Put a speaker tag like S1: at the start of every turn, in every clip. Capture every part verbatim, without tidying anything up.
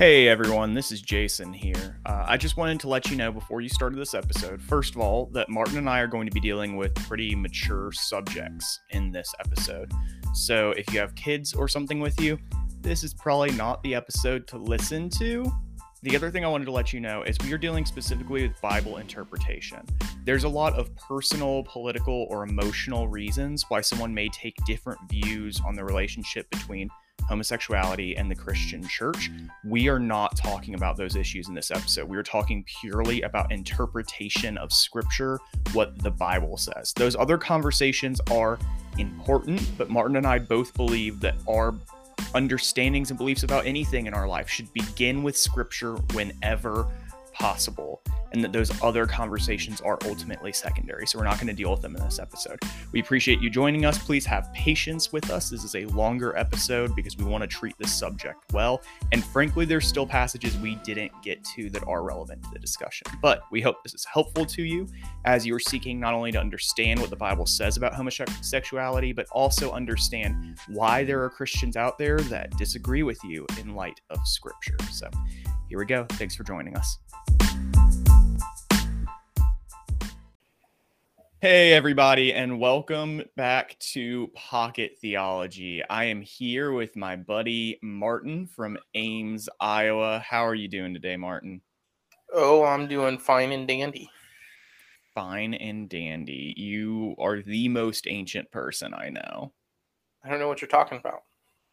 S1: Hey everyone, this is Jason here. Uh, I just wanted to let you know before you started this episode, first of all, that Martin and I are going to be dealing with pretty mature subjects in this episode. So if you have kids or something with you, this is probably not the episode to listen to. The other thing I wanted to let you know is we are dealing specifically with Bible interpretation. There's a lot of personal, political, or emotional reasons why someone may take different views on the relationship between homosexuality and the Christian church. We are not talking about those issues in this episode. We are talking purely about interpretation of scripture, what the Bible says. Those other conversations are important, but Martin and I both believe that our understandings and beliefs about anything in our life should begin with scripture whenever possible, and that those other conversations are ultimately secondary. So we're not going to deal with them in this episode. We appreciate you joining us. Please have patience with us. This is a longer episode because we want to treat this subject well. And frankly, there's still passages we didn't get to that are relevant to the discussion. But we hope this is helpful to you as you're seeking not only to understand what the Bible says about homosexuality, but also understand why there are Christians out there that disagree with you in light of scripture. So here we go. Thanks for joining us. Hey everybody, and welcome back to Pocket Theology. I am here with my buddy Martin from Ames, Iowa. How are you doing today, Martin?
S2: Oh, I'm doing fine and dandy.
S1: Fine and dandy. You are the most ancient person I know.
S2: I don't know what you're talking about.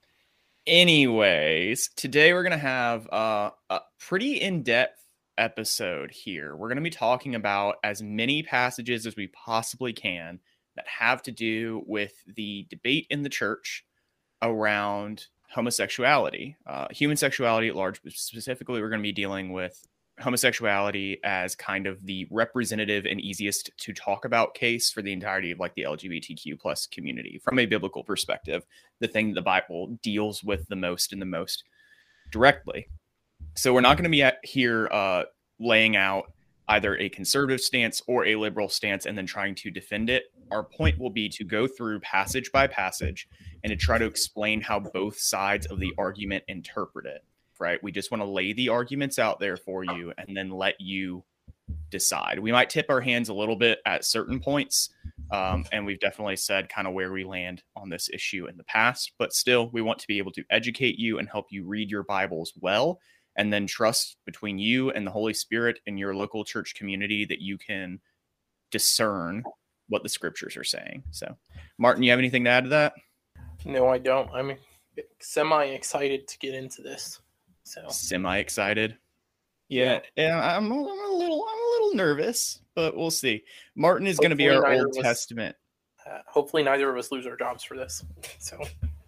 S1: Anyways, today we're going to have uh, a pretty in-depth episode here. We're going to be talking about as many passages as we possibly can that have to do with the debate in the church around homosexuality, uh, human sexuality at large. But specifically, we're going to be dealing with homosexuality as kind of the representative and easiest to talk about case for the entirety of like the L G B T Q plus community from a biblical perspective, the thing that the Bible deals with the most and the most directly. So we're not going to be at here uh, laying out either a conservative stance or a liberal stance and then trying to defend it. Our point will be to go through passage by passage and to try to explain how both sides of the argument interpret it, right? We just want to lay the arguments out there for you and then let you decide. We might tip our hands a little bit at certain points, um, and we've definitely said kind of where we land on this issue in the past, but still we want to be able to educate you and help you read your Bibles well, and then trust between you and the Holy Spirit and your local church community that you can discern what the scriptures are saying. So, Martin, you have anything to add to that?
S2: No, I don't. I'm semi-excited to get into this. So
S1: Semi-excited? Yeah, yeah. I'm, I'm a little, I'm a little nervous, but we'll see. Martin is going to be our Old Testament.
S2: Uh, hopefully, neither of us lose our jobs for this. So.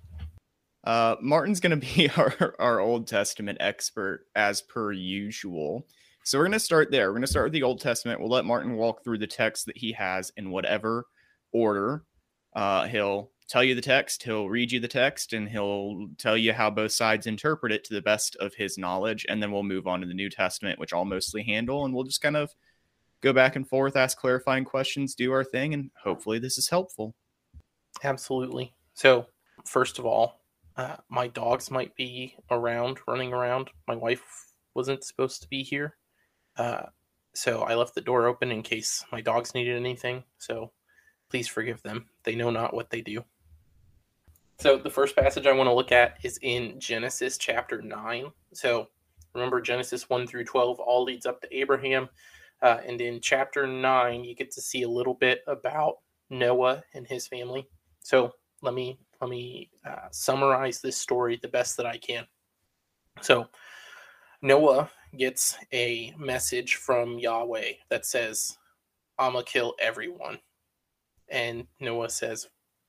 S1: Uh, Martin's going to be our, our Old Testament expert as per usual. So we're going to start there. We're going to start with the Old Testament. We'll let Martin walk through the text that he has in whatever order. Uh, he'll tell you the text, he'll read you the text, and he'll tell you how both sides interpret it to the best of his knowledge. And then we'll move on to the New Testament, which I'll mostly handle. And we'll just kind of go back and forth, ask clarifying questions, do our thing. And hopefully this is helpful.
S2: Absolutely. So first of all, Uh, my dogs might be around, running around. My wife wasn't supposed to be here. Uh, so I left the door open in case my dogs needed anything. So please forgive them. They know not what they do. So the first passage I want to look at is in Genesis chapter nine. So remember, Genesis one through twelve all leads up to Abraham. Uh, and in chapter nine, you get to see a little bit about Noah and his family. So let me Let me uh, summarize this story the best that I can. So Noah gets a message from Yahweh that says, I'm going to kill everyone. And Noah says,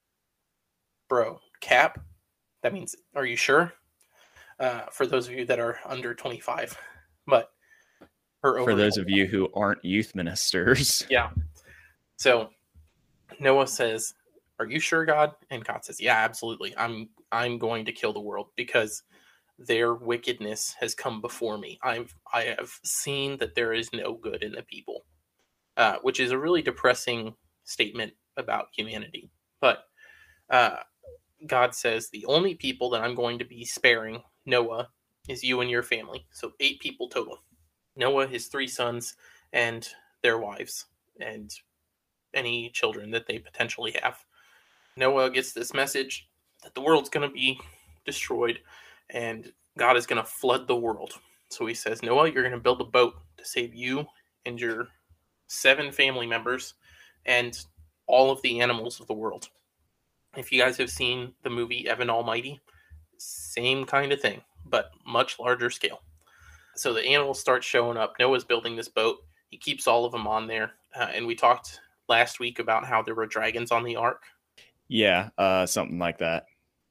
S2: bro, cap? That means, are you sure? Uh, for those of you that are under twenty-five. But or over
S1: For those
S2: twenty-five.
S1: of you who aren't youth ministers.
S2: Yeah. So Noah says, are you sure, God? And God says, yeah, absolutely. I'm I'm going to kill the world because their wickedness has come before me. I've I have seen that there is no good in the people, uh, which is a really depressing statement about humanity. But uh, God says the only people that I'm going to be sparing, Noah is you and your family. So eight people total. Noah, his three sons, and their wives, and any children that they potentially have. Noah gets this message that the world's going to be destroyed and God is going to flood the world. So he says, Noah, you're going to build a boat to save you and your seven family members and all of the animals of the world. If you guys have seen the movie Evan Almighty, same kind of thing, but much larger scale. So the animals start showing up. Noah's building this boat. He keeps all of them on there. Uh, and we talked last week about how there were dragons on the ark.
S1: Yeah, uh, something like that.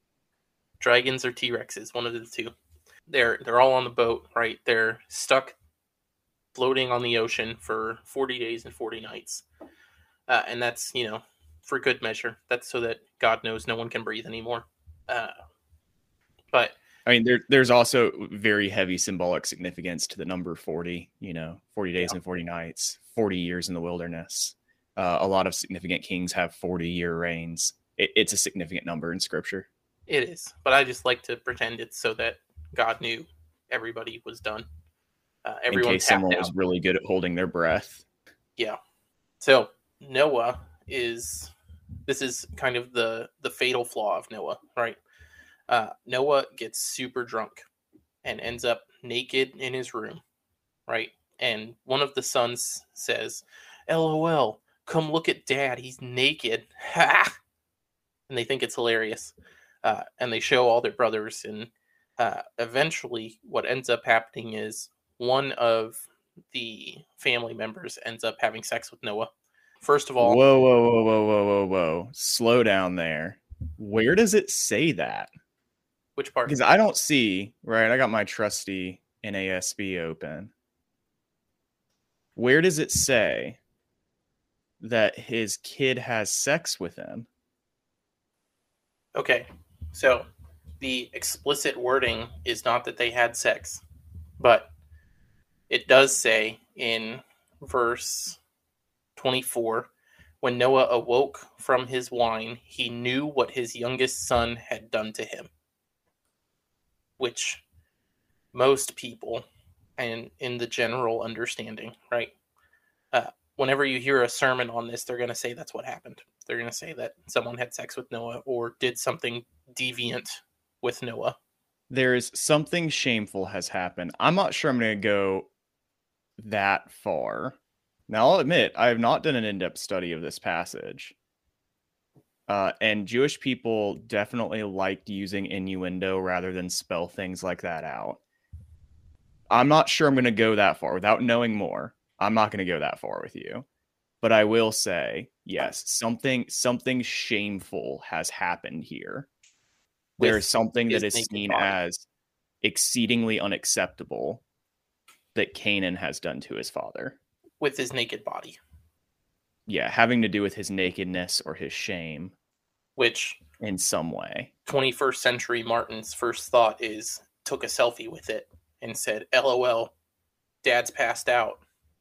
S2: Dragons or T-Rexes, one of the two. They're they're all on the boat, right? They're stuck floating on the ocean for forty days and forty nights. Uh, and that's, you know, for good measure. That's so that God knows no one can breathe anymore. Uh, but
S1: I mean, there, there's also very heavy symbolic significance to the number forty, you know, forty days
S2: yeah.
S1: and forty nights, forty years in the wilderness. Uh, a lot of significant kings have forty year reigns. It, it's a significant number in scripture.
S2: It is, but I just like to pretend it's so that God knew everybody was done. Uh, everyone
S1: in case someone
S2: out.
S1: was really good at holding their breath.
S2: Yeah. So Noah is, this is kind of the, the fatal flaw of Noah, right? Uh, Noah gets super drunk and ends up naked in his room, right? And one of the sons says, LOL, come look at dad, he's naked. Ha! And they think it's hilarious. Uh, and they show all their brothers, and uh, eventually what ends up happening is one of the family members ends up having sex with Noah. First of all...
S1: Whoa, whoa, whoa, whoa, whoa, whoa, whoa. Slow down there. Where does it say that?
S2: Which part?
S1: Because I don't see, right, I got my trusty N A S B open. Where does it say that his kid has sex with him?
S2: Okay, so the explicit wording is not that they had sex, but it does say in verse twenty-four, when Noah awoke from his wine, he knew what his youngest son had done to him. Which most people, and in the general understanding, right? Uh, whenever you hear a sermon on this, they're going to say that's what happened. They're going to say that someone had sex with Noah or did something deviant with Noah.
S1: There is something shameful has happened. I'm not sure I'm going to go that far. Now, I'll admit, I have not done an in-depth study of this passage. Uh, and Jewish people definitely liked using innuendo rather than spell things like that out. I'm not sure I'm going to go that far without knowing more. I'm not going to go that far with you. But I will say, yes, something something shameful has happened here. There is something that is seen body. as exceedingly unacceptable that Canaan has done to his father.
S2: With his naked body.
S1: Yeah, having to do with his nakedness or his shame.
S2: Which,
S1: in some way.
S2: twenty-first century Martin's first thought is, took a selfie with it and said, LOL, dad's passed out.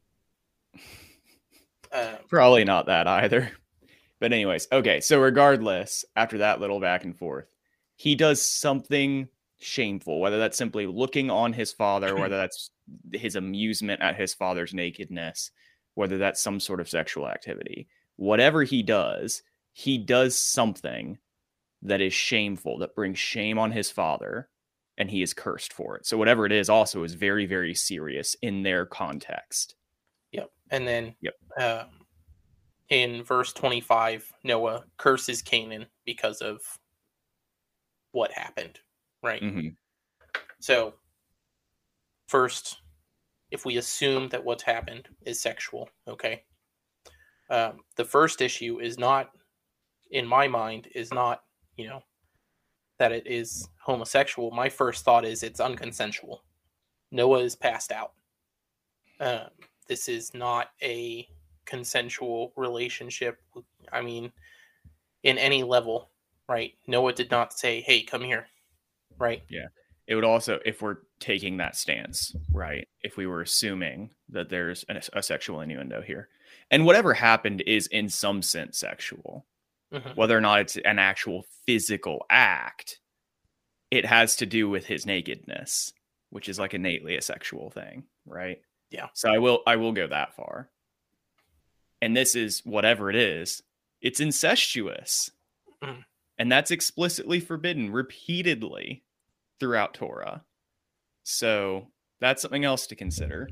S2: Um,
S1: Probably not that either. But anyways, okay, so regardless, after that little back and forth, he does something shameful, whether that's simply looking on his father, whether that's his amusement at his father's nakedness, whether that's some sort of sexual activity. Whatever he does, he does something that is shameful, that brings shame on his father, and he is cursed for it. So whatever it is also is very, very serious in their context.
S2: Yep. And then
S1: yep.
S2: Uh, in verse twenty-five, Noah curses Canaan because of what happened, right?
S1: Mm-hmm.
S2: So, first, if we assume that what's happened is sexual, okay? Um, the first issue is not, in my mind, is not, you know, that it is homosexual. My first thought is it's unconsensual. Noah is passed out. Um, this is not a consensual relationship. I mean, in any level, right? Noah did not say, hey, come here, right?
S1: Yeah. It would also, if we're taking that stance, right? If we were assuming that there's a, a sexual innuendo here, and whatever happened is in some sense sexual, mm-hmm. whether or not it's an actual physical act, it has to do with his nakedness. which is like innately a sexual thing, right?
S2: Yeah.
S1: So I will I will go that far. And this is whatever it is, it's incestuous.
S2: Mm.
S1: And that's explicitly forbidden repeatedly throughout Torah. So that's something else to consider.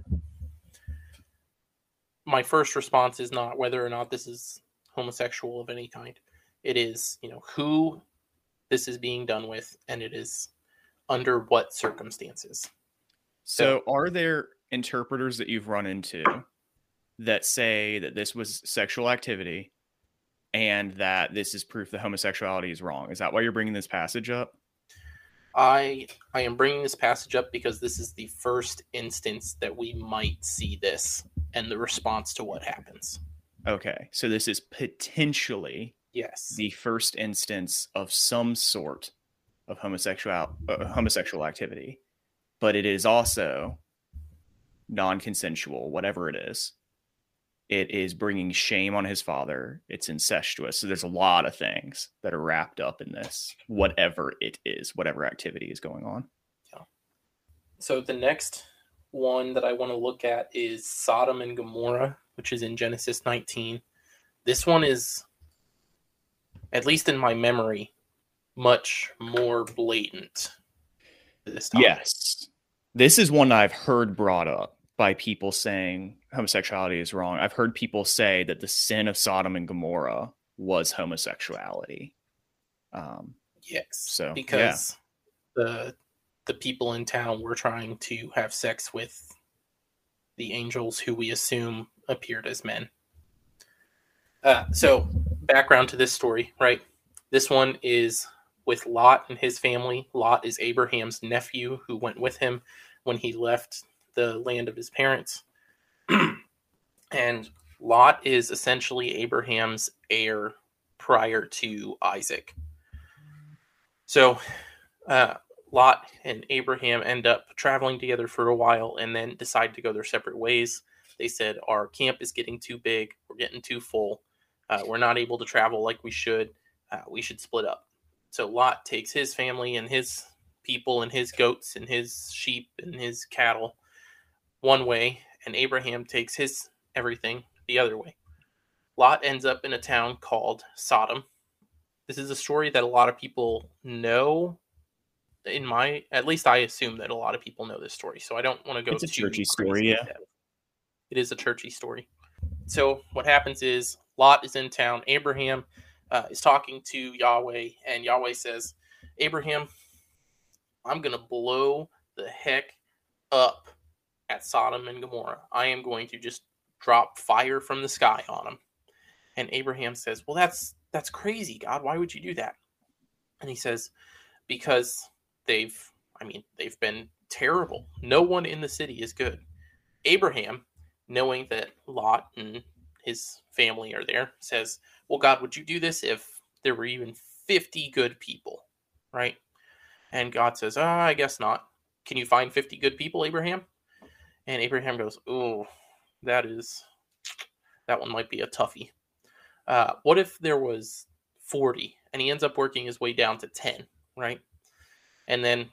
S2: My first response is not whether or not this is homosexual of any kind. It is, you know, who this is being done with, and it is under what circumstances.
S1: So, so are there interpreters that you've run into that say that this was sexual activity and that this is proof that homosexuality is wrong? Is that why you're bringing this passage up?
S2: I I am bringing this passage up because this is the first instance that we might see this and the response to what happens.
S1: Okay, so this is potentially
S2: yes
S1: the first instance of some sort of homosexual uh, homosexual activity, but it is also non-consensual, whatever it is. It is bringing shame on his father. It's incestuous. So there's a lot of things that are wrapped up in this, whatever it is, whatever activity is going on.
S2: Yeah. So the next one that I want to look at is Sodom and Gomorrah, which is in Genesis nineteen. This one is, at least in my memory, much more blatant this time.
S1: Yes. This is one I've heard brought up by people saying homosexuality is wrong. I've heard people say that the sin of Sodom and Gomorrah was homosexuality. Um,
S2: yes.
S1: So
S2: because yeah. the the people in town were trying to have sex with the angels who we assume appeared as men. Uh, so background to this story, right? This one is with Lot and his family. Lot is Abraham's nephew who went with him when he left the land of his parents. And Lot is essentially Abraham's heir prior to Isaac. So uh, Lot and Abraham end up traveling together for a while and then decide to go their separate ways. They said, our camp is getting too big. We're getting too full. Uh, we're not able to travel like we should. Uh, we should split up. So Lot takes his family and his people and his goats and his sheep and his cattle one way, and Abraham takes his everything the other way. Lot ends up in a town called Sodom. This is a story that a lot of people know. In my, at least I assume that a lot of people know this story, so I don't want to go
S1: it's a
S2: too
S1: churchy story. Yeah,
S2: it is a churchy story. So what happens is Lot is in town. Abraham uh, is talking to Yahweh, and Yahweh says, Abraham, I'm going to blow the heck up at Sodom and Gomorrah. I am going to just drop fire from the sky on them. And Abraham says, well, that's that's crazy, God. Why would you do that? And he says, because they've, I mean, they've been terrible. No one in the city is good. Abraham, knowing that Lot and his family are there, says, well, God, would you do this if there were even fifty good people, right? And God says, oh, I guess not. Can you find fifty good people, Abraham? And Abraham goes, oh, that is, that one might be a toughie. Uh, what if there was forty? And he ends up working his way down to ten, right? And then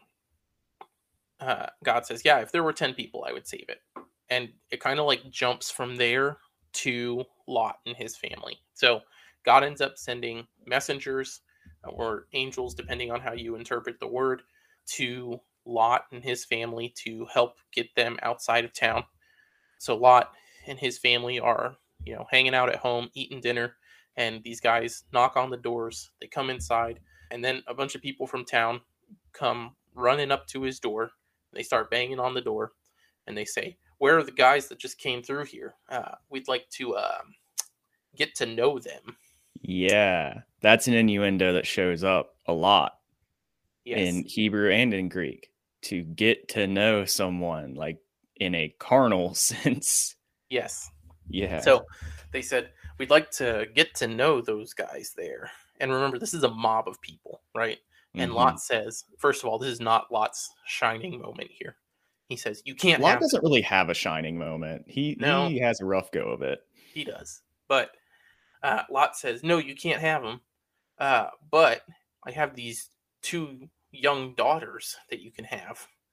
S2: uh, God says, yeah, if there were ten people, I would save it. And it kind of like jumps from there to Lot and his family. So God ends up sending messengers or angels, depending on how you interpret the word, to Lot and his family to help get them outside of town. So Lot and his family are, you know, hanging out at home, eating dinner, and these guys knock on the doors. They come inside, and then a bunch of people from town come running up to his door. They start banging on the door, and they say, where are the guys that just came through here? Uh, we'd like to uh, get to know them.
S1: Yeah, that's an innuendo that shows up a lot yes. in Hebrew and in Greek. To get to know someone, like in a carnal sense.
S2: Yes.
S1: Yeah.
S2: So they said, we'd like to get to know those guys there. And remember, this is a mob of people, right? And mm-hmm. Lot says, first of all, this is not Lot's shining moment here. He says, you can't
S1: Lot
S2: have
S1: doesn't really have a shining moment. He no, he has a rough go of it.
S2: He does. But uh, Lot says, no, you can't have them. Uh, but I have these two young daughters that you can have.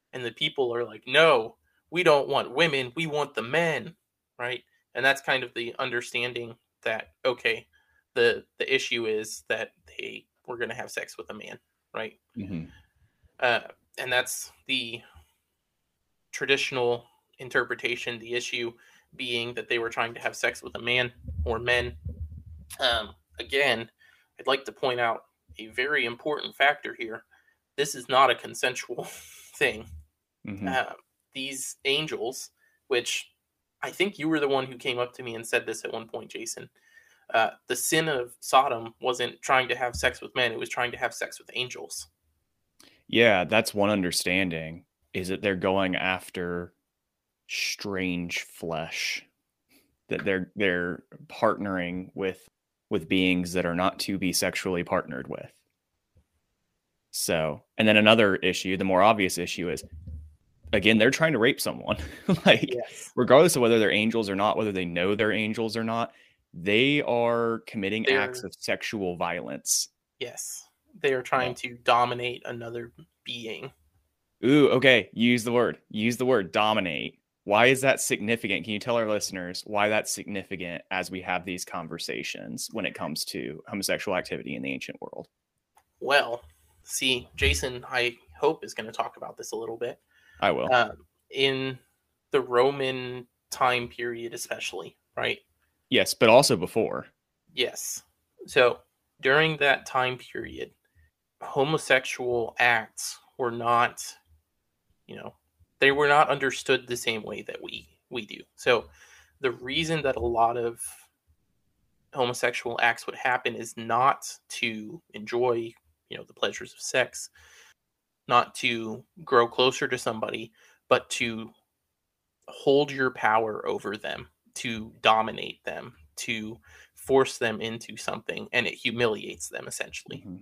S2: And the people are like, no, we don't want women, we want the men, right? And that's kind of the understanding that, okay, the the issue is that they were going to have sex with a man, right?
S1: Mm-hmm.
S2: Uh, and that's the traditional interpretation, the issue being that they were trying to have sex with a man or men. Um, again, I'd like to point out a very important factor here. This is not a consensual thing.
S1: Mm-hmm.
S2: Uh, these angels, which I think you were the one who came up to me and said this at one point, Jason. Uh, the sin of Sodom wasn't trying to have sex with men, it was trying to have sex with angels.
S1: Yeah, that's one understanding, is that they're going after strange flesh, that they're they're partnering with with beings that are not to be sexually partnered with. So, and then another issue, the more obvious issue is, again, they're trying to rape someone. Like,
S2: yes.
S1: regardless of whether they're angels or not, whether they know they're angels or not, they are committing
S2: They're,
S1: acts of sexual violence.
S2: Yes. They are trying yeah. to dominate another being.
S1: Ooh, okay. Use the word. Use the word dominate. Why is that significant? Can you tell our listeners why that's significant as we have these conversations when it comes to homosexual activity in the ancient world?
S2: Well, see, Jason, I hope, is going to talk about this a little bit.
S1: I will.
S2: Um, in the Roman time period, especially, right?
S1: Yes, but also before.
S2: Yes. So during that time period, homosexual acts were not, you know, they were not understood the same way that we we do. So the reason that a lot of homosexual acts would happen is not to enjoy, you know, the pleasures of sex, not to grow closer to somebody, but to hold your power over them, to dominate them, to force them into something, and it humiliates them essentially.
S1: Mm-hmm.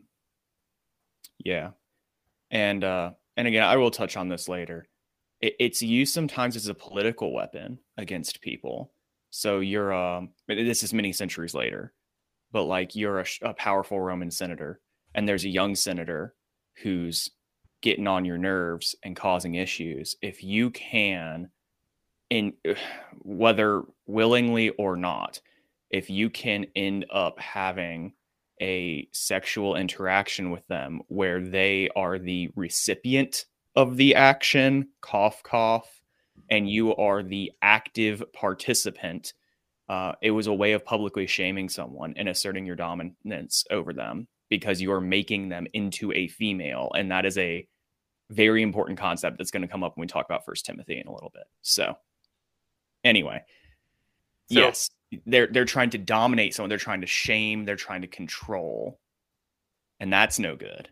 S1: Yeah. And uh and again, I will touch on this later. It, it's used sometimes as a political weapon against people. So you're um this is many centuries later, but like you're a, a powerful Roman senator, and there's a young senator who's getting on your nerves and causing issues. If you can, in whether willingly or not, if you can end up having a sexual interaction with them where they are the recipient of the action, cough, cough, and you are the active participant, uh, it was a way of publicly shaming someone and asserting your dominance over them because you are making them into a female. And that is a very important concept that's going to come up when we talk about First Timothy in a little bit. So anyway, so, yes, they're they're trying to dominate someone. They're trying to shame. They're trying to control. And that's no good.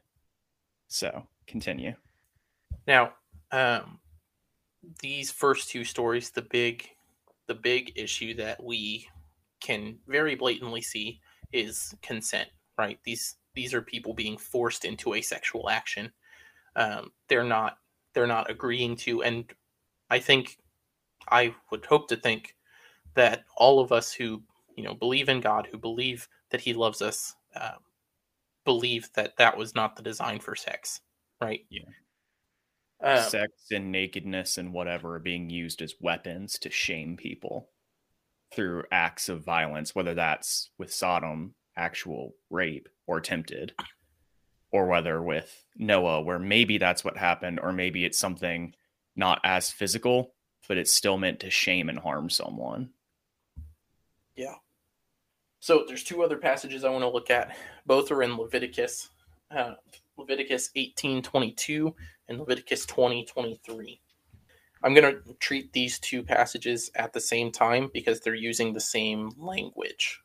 S1: So continue.
S2: Now, um, these first two stories, the big, the big issue that we can very blatantly see is consent, right? These these are people being forced into a sexual action. Um, they're not they're not agreeing to, and I think I would hope to think that all of us who, you know, believe in God, who believe that He loves us, uh, believe that that was not the design for sex, right?
S1: Yeah.
S2: Um,
S1: sex and nakedness and whatever are being used as weapons to shame people through acts of violence, whether that's with Sodom, actual rape or attempted, or whether with Noah, where maybe that's what happened, or maybe it's something not as physical, but it's still meant to shame and harm someone.
S2: Yeah. So there's two other passages I want to look at. Both are in Leviticus, uh, Leviticus eighteen twenty-two and Leviticus twenty twenty-three. I'm going to treat these two passages at the same time because they're using the same language.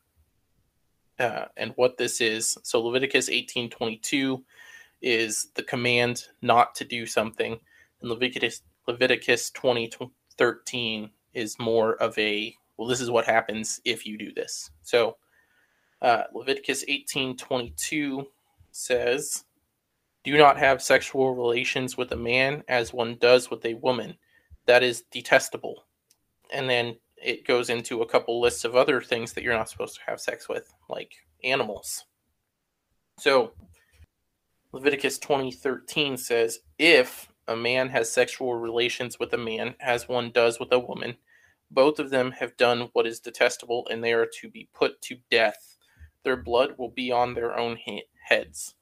S2: Uh, and what this is, so Leviticus eighteen twenty-two is the command not to do something, and Leviticus Leviticus twenty thirteen is more of a, well, this is what happens if you do this. So uh, Leviticus eighteen twenty-two says, "Do not have sexual relations with a man as one does with a woman. That is detestable." And then it goes into a couple lists of other things that you're not supposed to have sex with, like animals. So Leviticus twenty thirteen says, "If a man has sexual relations with a man as one does with a woman, both of them have done what is detestable, and they are to be put to death. Their blood will be on their own he- heads.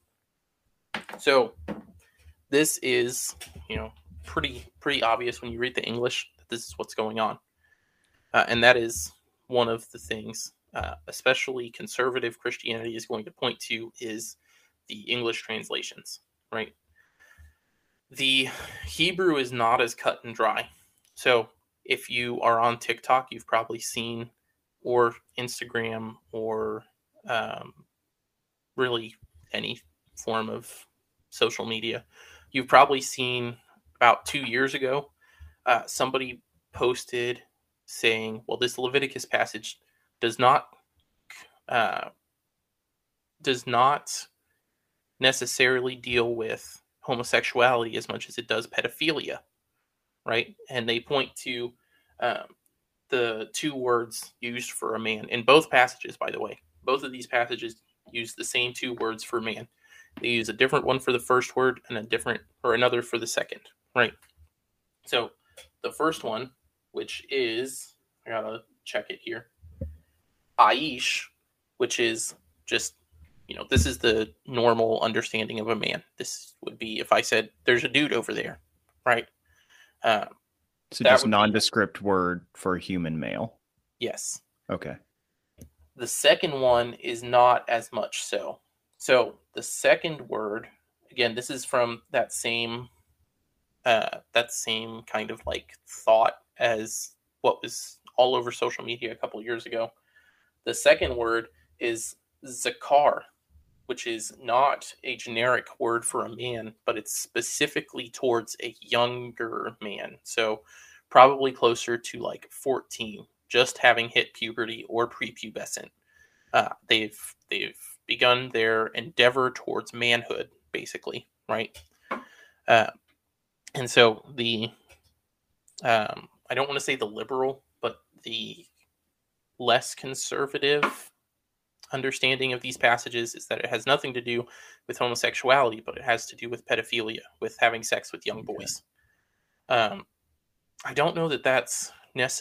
S2: So this is, you know, pretty pretty obvious when you read the English that this is what's going on. Uh, and that is one of the things, uh, especially conservative Christianity is going to point to, is the English translations, right? The Hebrew is not as cut and dry. So if you are on TikTok, you've probably seen, or Instagram, or um, really any form of social media, you've probably seen about two years ago, uh, somebody posted saying, well, this Leviticus passage does not uh, does not necessarily deal with homosexuality as much as it does pedophilia, right? And they point to um, the two words used for a man in both passages, by the way. Both of these passages use the same two words for man. They use a different one for the first word and a different, or another for the second, right? So the first one, which is, I gotta check it here, Aish, which is just, you know, this is the normal understanding of a man. This would be if I said, there's a dude over there, right? Um,
S1: So
S2: that
S1: just
S2: would be-
S1: nondescript word for human male.
S2: yes.
S1: Okay.
S2: The second one is not as much so. So the second word, again, this is from that same uh, that same kind of like thought as what was all over social media a couple years ago. The second word is zakar, which is not a generic word for a man, but it's specifically towards a younger man. So probably closer to like fourteen, just having hit puberty or prepubescent. Uh, they've they've begun their endeavor towards manhood, basically, right? Uh, and so the um, I don't want to say the liberal, but the less conservative understanding of these passages is that it has nothing to do with homosexuality, but it has to do with pedophilia, with having sex with young boys. Okay. Um, I don't know that that's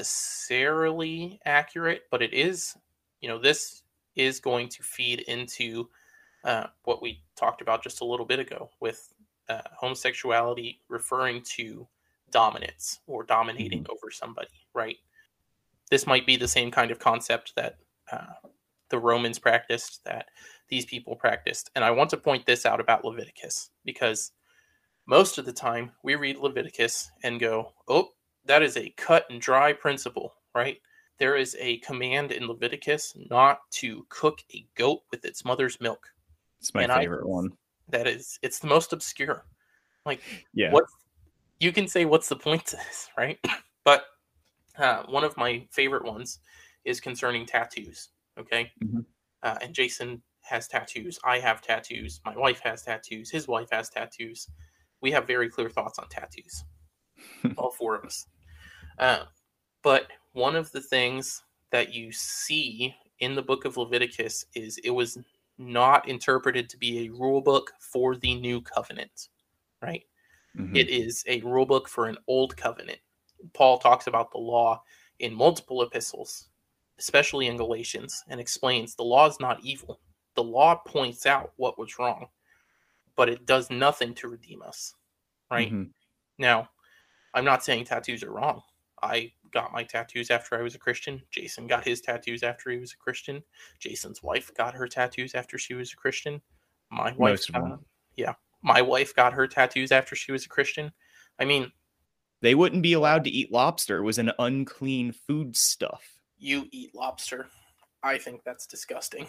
S2: necessarily accurate, but it is, you know, this is going to feed into uh, what we talked about just a little bit ago with uh, homosexuality referring to dominance or dominating mm-hmm. over somebody, right? This might be the same kind of concept that uh, the Romans practiced, that these people practiced. And I want to point this out about Leviticus, because most of the time we read Leviticus and go, oh, that is a cut and dry principle, right? There is a command in Leviticus not to cook a goat with its mother's milk.
S1: It's my and favorite I, one.
S2: That is, it's the most obscure. Like,
S1: yeah.
S2: what you can say, what's the point to this, right? But uh, one of my favorite ones is concerning tattoos. Okay.
S1: Mm-hmm.
S2: Uh, and Jason has tattoos. I have tattoos. My wife has tattoos. His wife has tattoos. We have very clear thoughts on tattoos. All four of us. Uh, but one of the things that you see in the book of Leviticus is it was not interpreted to be a rule book for the new covenant, right? Mm-hmm. It is a rule book for an old covenant. Paul talks about the law in multiple epistles, especially in Galatians, and explains the law is not evil. The law points out what was wrong, but it does nothing to redeem us, right?
S1: Mm-hmm.
S2: Now, I'm not saying tattoos are wrong. I got my tattoos after I was a Christian. Jason got his tattoos after he was a Christian. Jason's wife got her tattoos after she was a Christian. My wife,
S1: Most of them.
S2: got, yeah, my wife got her tattoos after she was a Christian. I mean,
S1: they wouldn't be allowed to eat lobster. It was an unclean food stuff.
S2: You eat lobster. I think that's disgusting.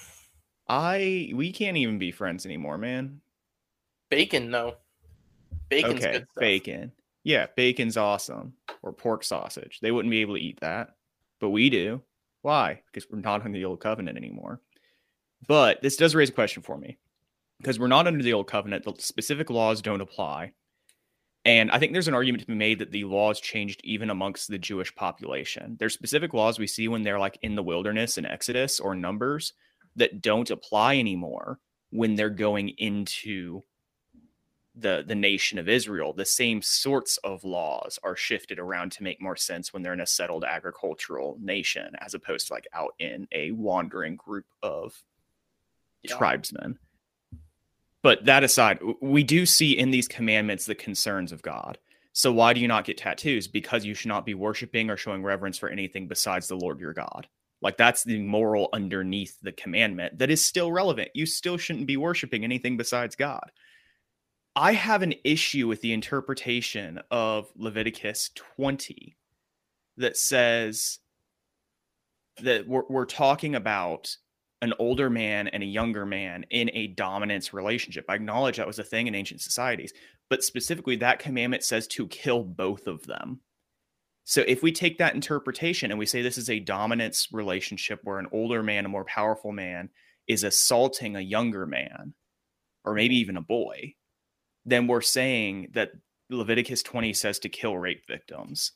S1: I we can't even be friends anymore, man.
S2: Bacon, no. Bacon's
S1: okay,
S2: good stuff.
S1: Bacon. Yeah, bacon's awesome. Or pork sausage. They wouldn't be able to eat that. But we do. Why? Because we're not under the old covenant anymore. But this does raise a question for me. Because we're not under the old covenant. The specific laws don't apply. And I think there's an argument to be made that the laws changed even amongst the Jewish population. There's specific laws we see when they're like in the wilderness in Exodus or Numbers that don't apply anymore when they're going into the the nation of Israel, the same sorts of laws are shifted around to make more sense when they're in a settled agricultural nation, as opposed to like out in a wandering group of yeah. tribesmen. But that aside, we do see in these commandments the concerns of God. So why do you not get tattoos? Because you should not be worshiping or showing reverence for anything besides the Lord your God. Like, that's the moral underneath the commandment that is still relevant. You still shouldn't be worshiping anything besides God. I have an issue with the interpretation of Leviticus twenty that says that we're, we're talking about an older man and a younger man in a dominance relationship. I acknowledge that was a thing in ancient societies, but specifically that commandment says to kill both of them. So if we take that interpretation and we say this is a dominance relationship where an older man, a more powerful man, is assaulting a younger man, or maybe even a boy, then we're saying that Leviticus twenty says to kill rape victims.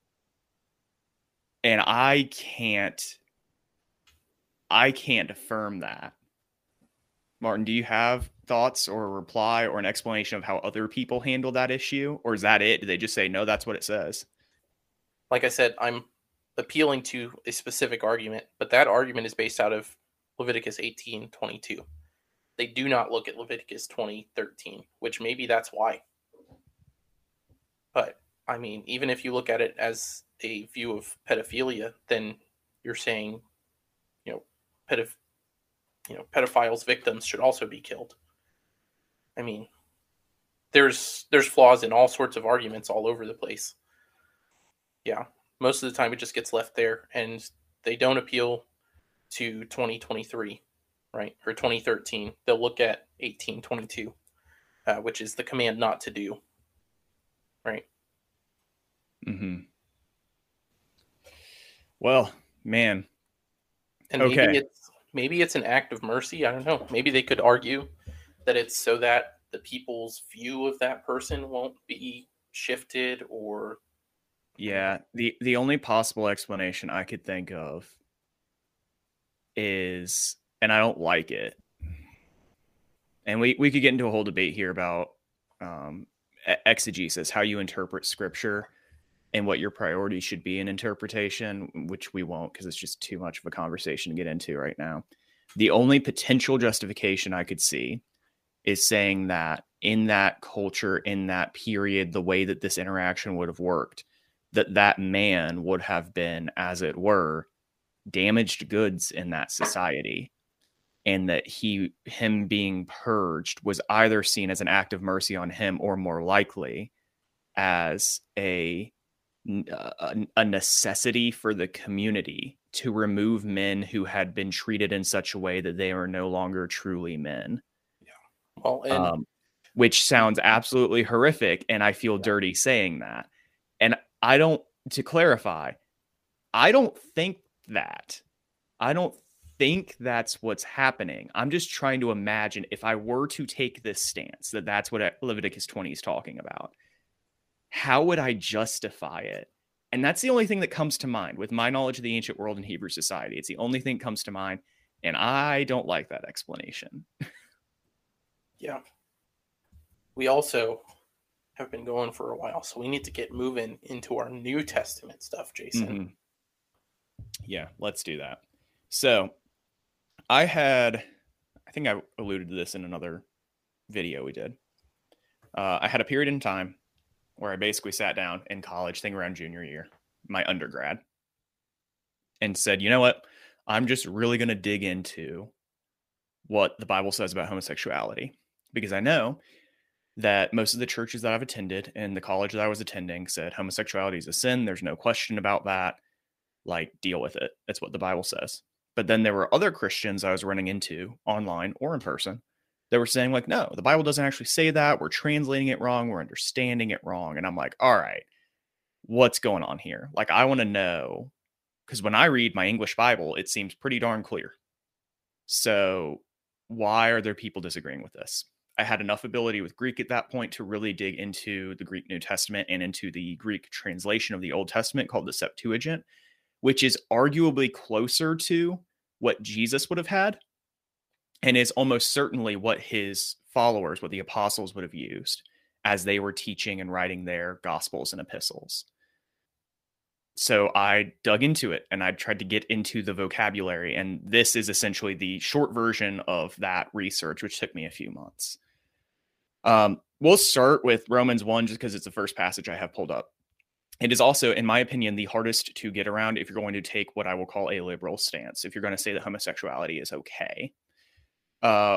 S1: And I can't, I can't affirm that. Martin, do you have thoughts or a reply or an explanation of how other people handle that issue? Or is that it? Do they just say, no, that's what it says?
S2: Like I said, I'm appealing to a specific argument, but that argument is based out of Leviticus eighteen twenty-two. They do not look at Leviticus twenty thirteen, which maybe that's why. But, I mean, even if you look at it as a view of pedophilia, then you're saying, you know, pedoph- you know, pedophiles' victims should also be killed. I mean, there's there's flaws in all sorts of arguments all over the place. Yeah, most of the time it just gets left there, and they don't appeal to twenty twenty-three, right, or twenty thirteen. They'll look at eighteen twenty-two, uh, which is the command not to do, right?
S1: Mm-hmm. Well, man.
S2: And
S1: okay.
S2: maybe it's maybe it's an act of mercy. I don't know. Maybe they could argue that it's so that the people's view of that person won't be shifted or.
S1: Yeah, the, the only possible explanation I could think of is, and I don't like it, and we, we could get into a whole debate here about um, exegesis, how you interpret scripture and what your priorities should be in interpretation, which we won't because it's just too much of a conversation to get into right now. The only potential justification I could see is saying that in that culture, in that period, the way that this interaction would have worked, that that man would have been, as it were, damaged goods in that society, and that he, him being purged was either seen as an act of mercy on him, or more likely as a, a, a necessity for the community to remove men who had been treated in such a way that they are no longer truly men.
S2: Yeah. Well, and
S1: um, which sounds absolutely horrific, and I feel yeah. dirty saying that. And I don't, to clarify, I don't think that. I don't think that's what's happening. I'm just trying to imagine if I were to take this stance, that that's what Leviticus twenty is talking about. How would I justify it? And that's the only thing that comes to mind with my knowledge of the ancient world and Hebrew society. It's the only thing that comes to mind. And I don't like that explanation.
S2: Yeah. We also have been going for a while, so we need to get moving into our New Testament stuff, Jason.
S1: Mm-hmm. Yeah, let's do that. So I had, I think I alluded to this in another video we did. Uh, I had a period in time where I basically sat down in college, thing around junior year, my undergrad, and said, you know what? I'm just really going to dig into what the Bible says about homosexuality, because I know that most of the churches that I've attended and the college that I was attending said homosexuality is a sin. There's no question about that. Like, deal with it. That's what the Bible says. But then there were other Christians I was running into online or in person that were saying, like, no, the Bible doesn't actually say that. We're translating it wrong. We're understanding it wrong. And I'm like, all right, what's going on here? Like, I want to know, because when I read my English Bible, it seems pretty darn clear. So why are there people disagreeing with this? I had enough ability with Greek at that point to really dig into the Greek New Testament and into the Greek translation of the Old Testament called the Septuagint, which is arguably closer to what Jesus would have had and is almost certainly what his followers, what the apostles would have used. as they were teaching and writing their gospels and epistles. So I dug into it and I tried to get into the vocabulary. And this is essentially the short version of that research, which took me a few months. Um, we'll start with Romans one just because it's the first passage I have pulled up. It is also, in my opinion, the hardest to get around if you're going to take what I will call a liberal stance, if you're going to say that homosexuality is okay. Uh,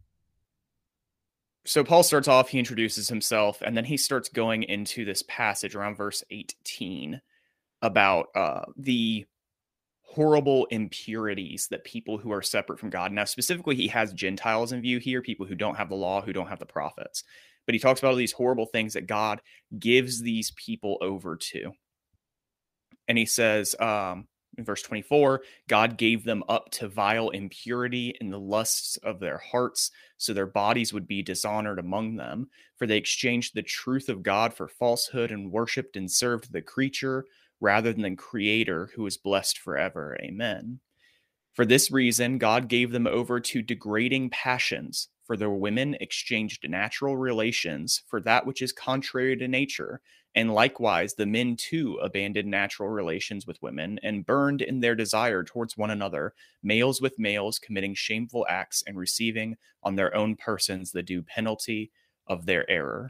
S1: so Paul starts off, he introduces himself, and then he starts going into this passage around verse eighteen about uh, the horrible impurities that people who are separate from God. Now, specifically, he has Gentiles in view here, people who don't have the law, who don't have the prophets. But he talks about all these horrible things that God gives these people over to. And he says, um, in verse twenty-four, God gave them up to vile impurity in the lusts of their hearts, so their bodies would be dishonored among them. For they exchanged the truth of God for falsehood and worshipped and served the creature rather than the Creator, who is blessed forever. Amen. For this reason, God gave them over to degrading passions, for their women exchanged natural relations for that which is contrary to nature, and likewise the men too abandoned natural relations with women, and burned in their desire towards one another, males with males, committing shameful acts and receiving on their own persons the due penalty of their error.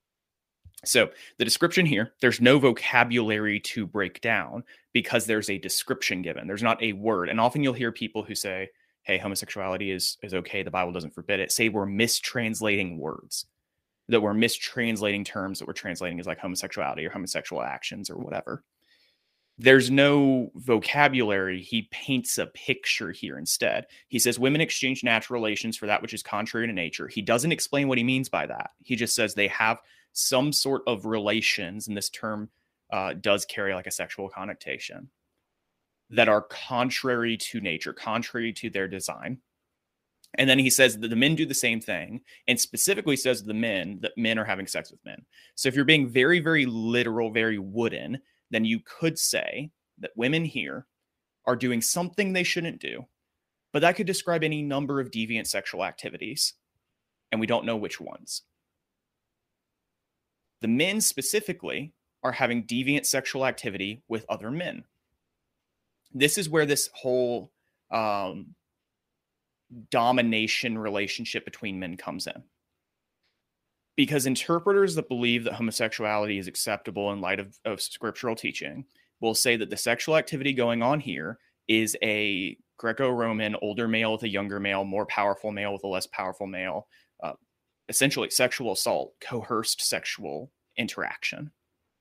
S1: So the description here, there's no vocabulary to break down because there's a description given. There's not a word. And often you'll hear people who say, hey, homosexuality is, is okay, the Bible doesn't forbid it, say we're mistranslating words, that we're mistranslating terms that we're translating as like homosexuality or homosexual actions or whatever. There's no vocabulary. He paints a picture here instead. He says women exchange natural relations for that which is contrary to nature. He doesn't explain what he means by that. He just says they have some sort of relations, and this term uh, does carry like a sexual connotation, that are contrary to nature, contrary to their design. And then he says that the men do the same thing, and specifically says the men, that men are having sex with men. So if you're being very, very literal, very wooden, then you could say that women here are doing something they shouldn't do, but that could describe any number of deviant sexual activities, and we don't know which ones. The men specifically are having deviant sexual activity with other men. This is where this whole um, domination relationship between men comes in. Because interpreters that believe that homosexuality is acceptable in light of, of scriptural teaching will say that the sexual activity going on here is a Greco-Roman older male with a younger male, more powerful male with a less powerful male, uh, essentially sexual assault, coerced sexual interaction.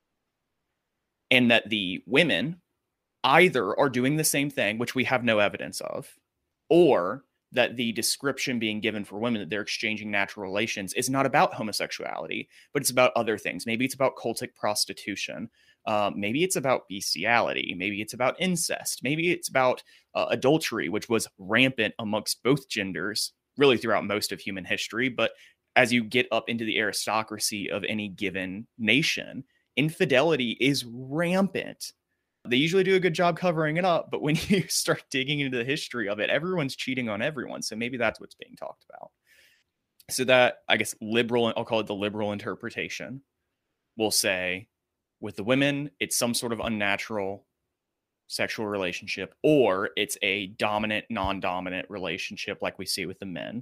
S1: And that the women either are doing the same thing, which we have no evidence of, or that the description being given for women that they're exchanging natural relations is not about homosexuality, but it's about other things. Maybe it's about cultic prostitution. Uh, maybe it's about bestiality. Maybe it's about incest. Maybe it's about uh, adultery, which was rampant amongst both genders, really throughout most of human history. But as you get up into the aristocracy of any given nation, infidelity is rampant. They usually do a good job covering it up, but when you start digging into the history of it, everyone's cheating on everyone. So maybe that's what's being talked about. So that, I guess, liberal, I'll call it the liberal interpretation, will say with the women, it's some sort of unnatural sexual relationship, or it's a dominant, non-dominant relationship like we see with the men.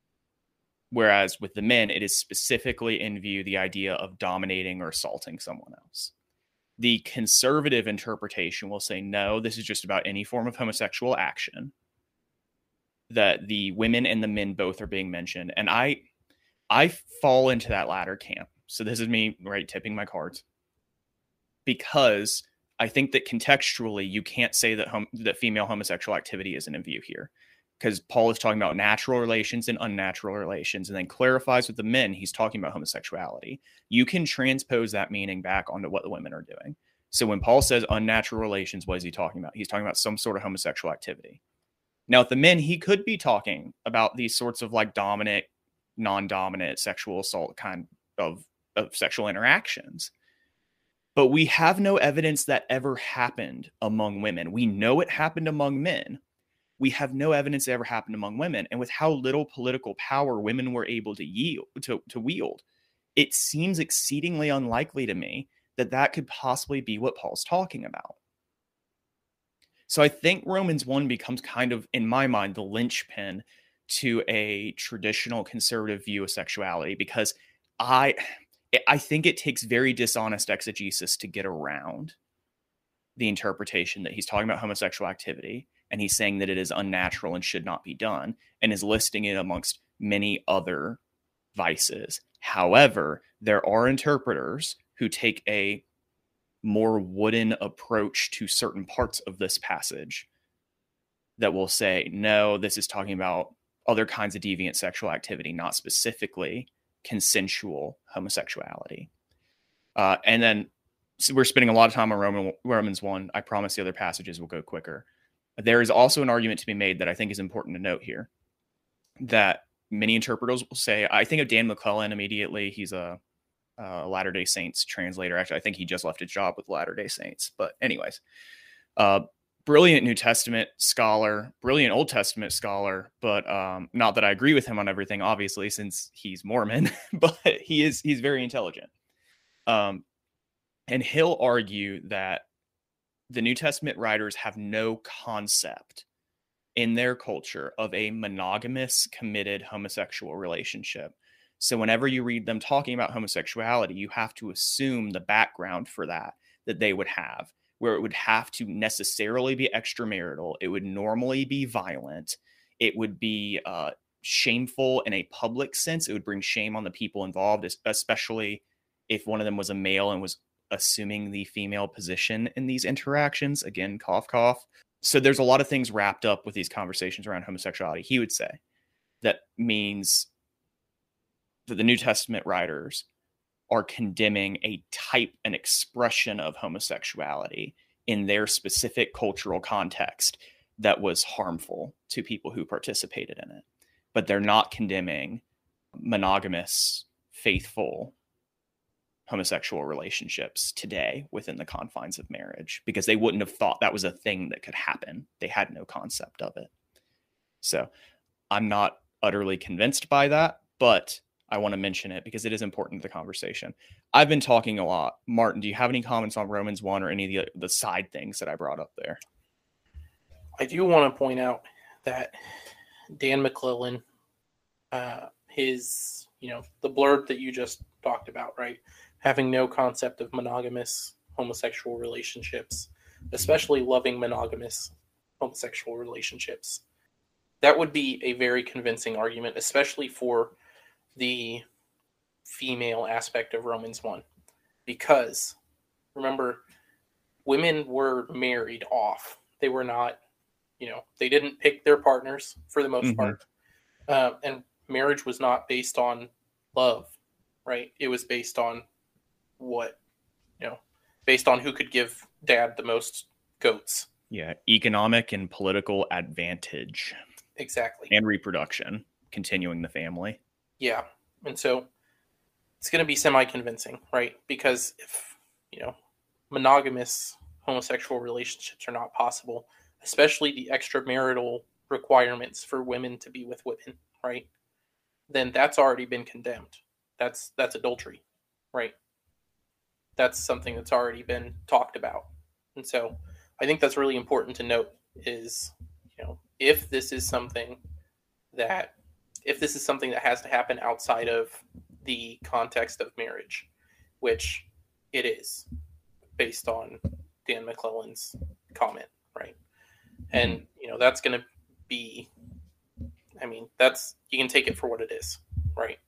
S1: Whereas with the men, it is specifically in view the idea of dominating or assaulting someone else. The conservative interpretation will say, no, this is just about any form of homosexual action, that the women and the men both are being mentioned. And I, I fall into that latter camp. So this is me, right, tipping my cards, because I think that contextually, you can't say that hom- that female homosexual activity isn't in view here, because Paul is talking about natural relations and unnatural relations, and then clarifies with the men, he's talking about homosexuality. You can transpose that meaning back onto what the women are doing. So when Paul says unnatural relations, what is he talking about? He's talking about some sort of homosexual activity. Now, with the men, he could be talking about these sorts of like dominant, non-dominant sexual assault kind of, of sexual interactions. But we have no evidence that ever happened among women. We know it happened among men. We have no evidence it ever happened among women. And with how little political power women were able to yield, to, to wield, it seems exceedingly unlikely to me that that could possibly be what Paul's talking about. So I think Romans one becomes kind of, in my mind, the linchpin to a traditional conservative view of sexuality, because I, I think it takes very dishonest exegesis to get around the interpretation that he's talking about homosexual activity, and he's saying that it is unnatural and should not be done, and is listing it amongst many other vices. However, there are interpreters who take a more wooden approach to certain parts of this passage that will say, no, this is talking about other kinds of deviant sexual activity, not specifically consensual homosexuality. Uh, and then so we're spending a lot of time on Roman, Romans one. I promise the other passages will go quicker. There is also an argument to be made that I think is important to note here, that many interpreters will say, I think of Dan McClellan immediately. He's a Uh, Latter-day Saints translator. Actually, I think he just left his job with Latter-day Saints. But anyways, uh, brilliant New Testament scholar, brilliant Old Testament scholar, but um, not that I agree with him on everything, obviously, since he's Mormon, but he is he's very intelligent. Um, and he'll argue that the New Testament writers have no concept in their culture of a monogamous, committed homosexual relationship. So whenever you read them talking about homosexuality, you have to assume the background for that, that they would have, where it would have to necessarily be extramarital. It would normally be violent. It would be uh, shameful in a public sense. It would bring shame on the people involved, especially if one of them was a male and was assuming the female position in these interactions. Again, cough, cough. So there's a lot of things wrapped up with these conversations around homosexuality, he would say, that means that the New Testament writers are condemning a type and expression of homosexuality in their specific cultural context that was harmful to people who participated in it. But they're not condemning monogamous, faithful homosexual relationships today within the confines of marriage, because they wouldn't have thought that was a thing that could happen. They had no concept of it. So I'm not utterly convinced by that, but I want to mention it because it is important to the conversation. I've been talking a lot. Martin, do you have any comments on Romans one or any of the, the side things that I brought up there?
S2: I do want to point out that Dan McClellan, uh, his, you know, the blurb that you just talked about, right? Having no concept of monogamous homosexual relationships, especially loving monogamous homosexual relationships. That would be a very convincing argument, especially for the female aspect of Romans one, because remember, women were married off. They were not, you know, they didn't pick their partners for the most mm-hmm. part. Uh, and marriage was not based on love, right? It was based on what, you know, based on who could give dad the most goats.
S1: Yeah. Economic and political advantage.
S2: Exactly.
S1: And reproduction, continuing the family.
S2: Yeah, and so it's going to be semi-convincing, right? Because if, you know, monogamous homosexual relationships are not possible, especially the extramarital requirements for women to be with women, right? Then that's already been condemned. That's that's adultery, right? That's something that's already been talked about. And so I think that's really important to note is, you know, if this is something that if this is something that has to happen outside of the context of marriage, which it is based on Dan McClellan's comment, right? And, you know, that's going to be, I mean, that's, you can take it for what it is, right?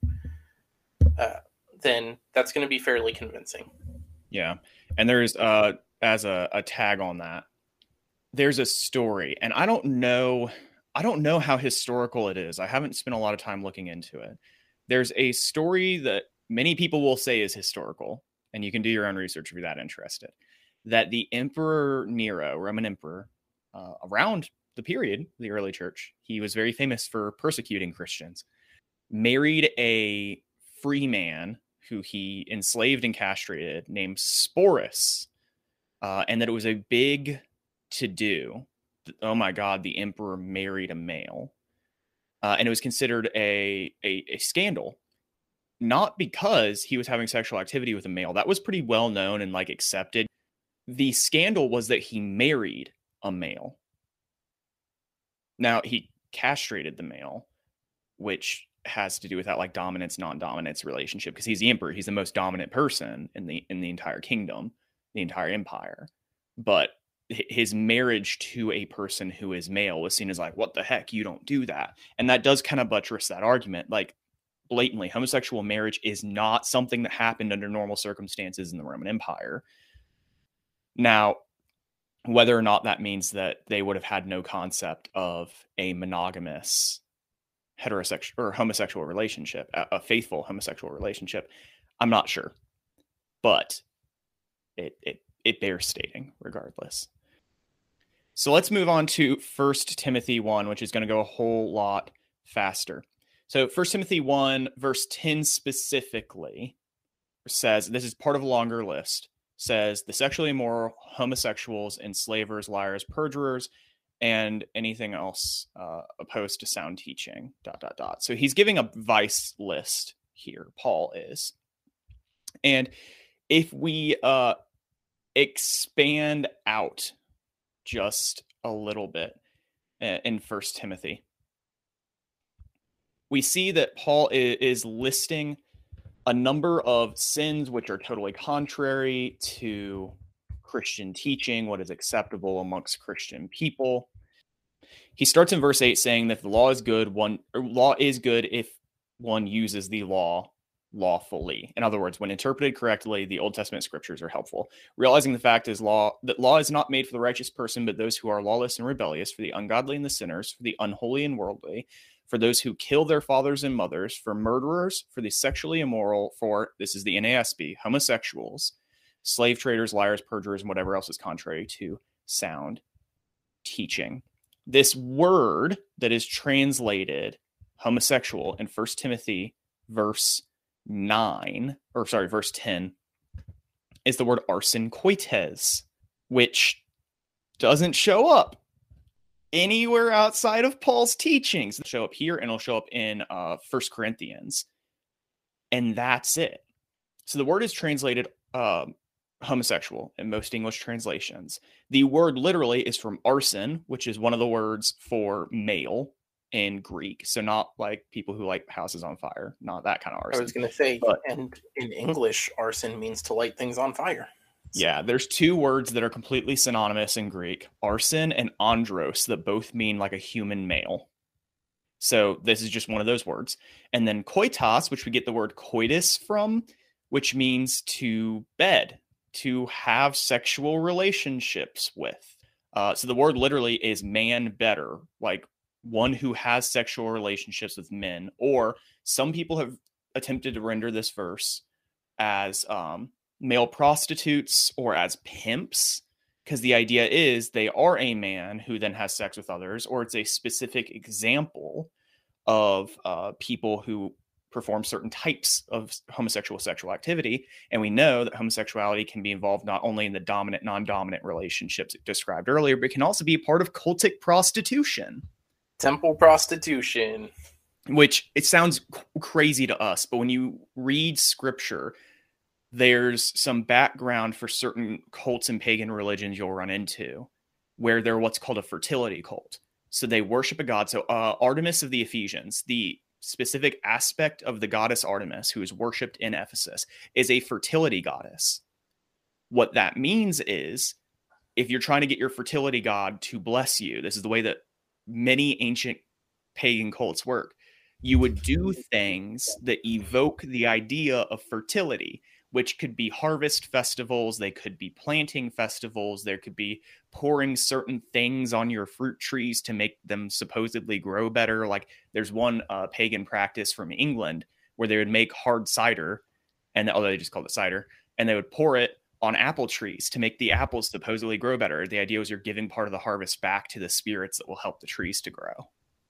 S2: Uh, then that's going to be fairly convincing.
S1: Yeah. And there's, uh, as a, a tag on that, there's a story, and I don't know, I don't know how historical it is. I haven't spent a lot of time looking into it. There's a story that many people will say is historical, and you can do your own research if you're that interested, that the Emperor Nero, Roman Emperor, uh, around the period of the early church, he was very famous for persecuting Christians, married a free man who he enslaved and castrated named Sporus, uh, and that it was a big to-do. Oh my God, the emperor married a male. Uh, and it was considered a, a, a scandal. not because he was having sexual activity with a male. That was pretty well known and like accepted. The scandal was that he married a male. Now, he castrated the male, which has to do with that like dominance, non-dominance relationship, because he's the emperor. He's the most dominant person in the in the entire kingdom, the entire empire. But his marriage to a person who is male was seen as like, what the heck, you don't do that. And that does kind of buttress that argument. Like, blatantly, homosexual marriage is not something that happened under normal circumstances in the Roman Empire. Now, whether or not that means that they would have had no concept of a monogamous heterosexual or homosexual relationship, a, a faithful homosexual relationship, I'm not sure. But it, it, it bears stating regardless. So let's move on to First Timothy one, which is going to go a whole lot faster. So First Timothy one, verse ten specifically says, this is part of a longer list, says the sexually immoral, homosexuals, enslavers, liars, perjurers, and anything else uh, opposed to sound teaching, dot, dot, dot. So he's giving a vice list here, Paul is. And if we uh, expand out just a little bit in First Timothy, we see that Paul is listing a number of sins which are totally contrary to Christian teaching, what is acceptable amongst Christian people. He starts in verse eight saying that the law is good, one or law is good if one uses the law lawfully. In other words, when interpreted correctly, the Old Testament scriptures are helpful. Realizing the fact is law that law is not made for the righteous person, but those who are lawless and rebellious, for the ungodly and the sinners, for the unholy and worldly, for those who kill their fathers and mothers, for murderers, for the sexually immoral, for, this is the N A S B, homosexuals, slave traders, liars, perjurers, and whatever else is contrary to sound teaching. This word that is translated homosexual in First Timothy verse nine, or sorry, verse ten, is the word arsenkoites, which doesn't show up anywhere outside of Paul's teachings. It'll show up here and it'll show up in uh, First Corinthians. And that's it. So the word is translated um, homosexual in most English translations. The word literally is from arson, which is one of the words for male in Greek. So not like people who light houses on fire, not that kind of arson.
S2: I was going to say,
S1: but,
S2: and in English, arson means to light things on fire.
S1: Yeah, there's two words that are completely synonymous in Greek, arson and andros, that both mean like a human male. So this is just one of those words. And then koitos, which we get the word coitus from, which means to bed, to have sexual relationships with. Uh, so the word literally is man better, like one who has sexual relationships with men. Or some people have attempted to render this verse as um, male prostitutes or as pimps, because the idea is they are a man who then has sex with others, or it's a specific example of uh, people who perform certain types of homosexual sexual activity. And we know that homosexuality can be involved not only in the dominant, non-dominant relationships described earlier, but it can also be a part of cultic prostitution.
S2: Temple prostitution.
S1: Which it sounds c- crazy to us, but when you read scripture, there's some background for certain cults and pagan religions you'll run into where they're what's called a fertility cult. So they worship a god. So uh, Artemis of the Ephesians, the specific aspect of the goddess Artemis, who is worshipped in Ephesus, is a fertility goddess. What that means is if you're trying to get your fertility god to bless you, this is the way that many ancient pagan cults work. You would do things that evoke the idea of fertility, which could be harvest festivals, they could be planting festivals, there could be pouring certain things on your fruit trees to make them supposedly grow better. Like there's one uh, pagan practice from England where they would make hard cider, and although they just called it cider, and they would pour it on apple trees to make the apples supposedly grow better. The idea was you're giving part of the harvest back to the spirits that will help the trees to grow.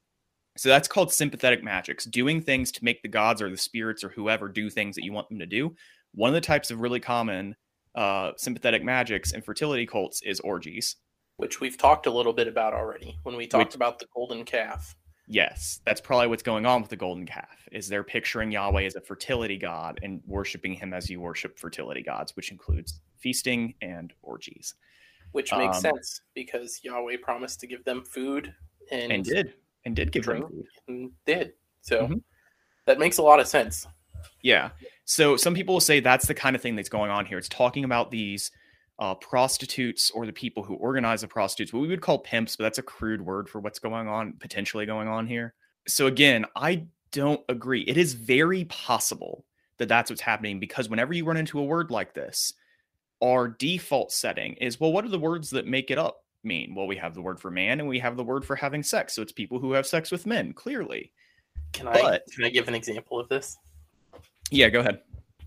S1: So that's called sympathetic magics, doing things to make the gods or the spirits or whoever do things that you want them to do. One of the types of really common uh, sympathetic magics and fertility cults is orgies.
S2: Which we've talked a little bit about already when we talked
S1: Which,
S2: about the golden calf.
S1: Yes, that's probably what's going on with the golden calf, is they're picturing Yahweh as a fertility god and worshiping him as you worship fertility gods, which includes feasting and orgies.
S2: Which makes
S1: Um,
S2: sense because Yahweh promised to give them food and,
S1: and did, and did give them
S2: drink,
S1: food.
S2: and did. So
S1: Mhm.
S2: that makes a lot of sense.
S1: Yeah. So some people will say that's the kind of thing that's going on here. It's talking about these uh, prostitutes or the people who organize the prostitutes, what we would call pimps, but that's a crude word for what's going on, potentially going on here. So again, I don't agree. It is very possible that that's what's happening because whenever you run into a word like this, our default setting is, well, what are the words that make it up mean? Well, we have the word for man and we have the word for having sex. So it's people who have sex with men, clearly.
S2: Can I
S1: But
S2: can I give an example of this?
S1: yeah, go ahead.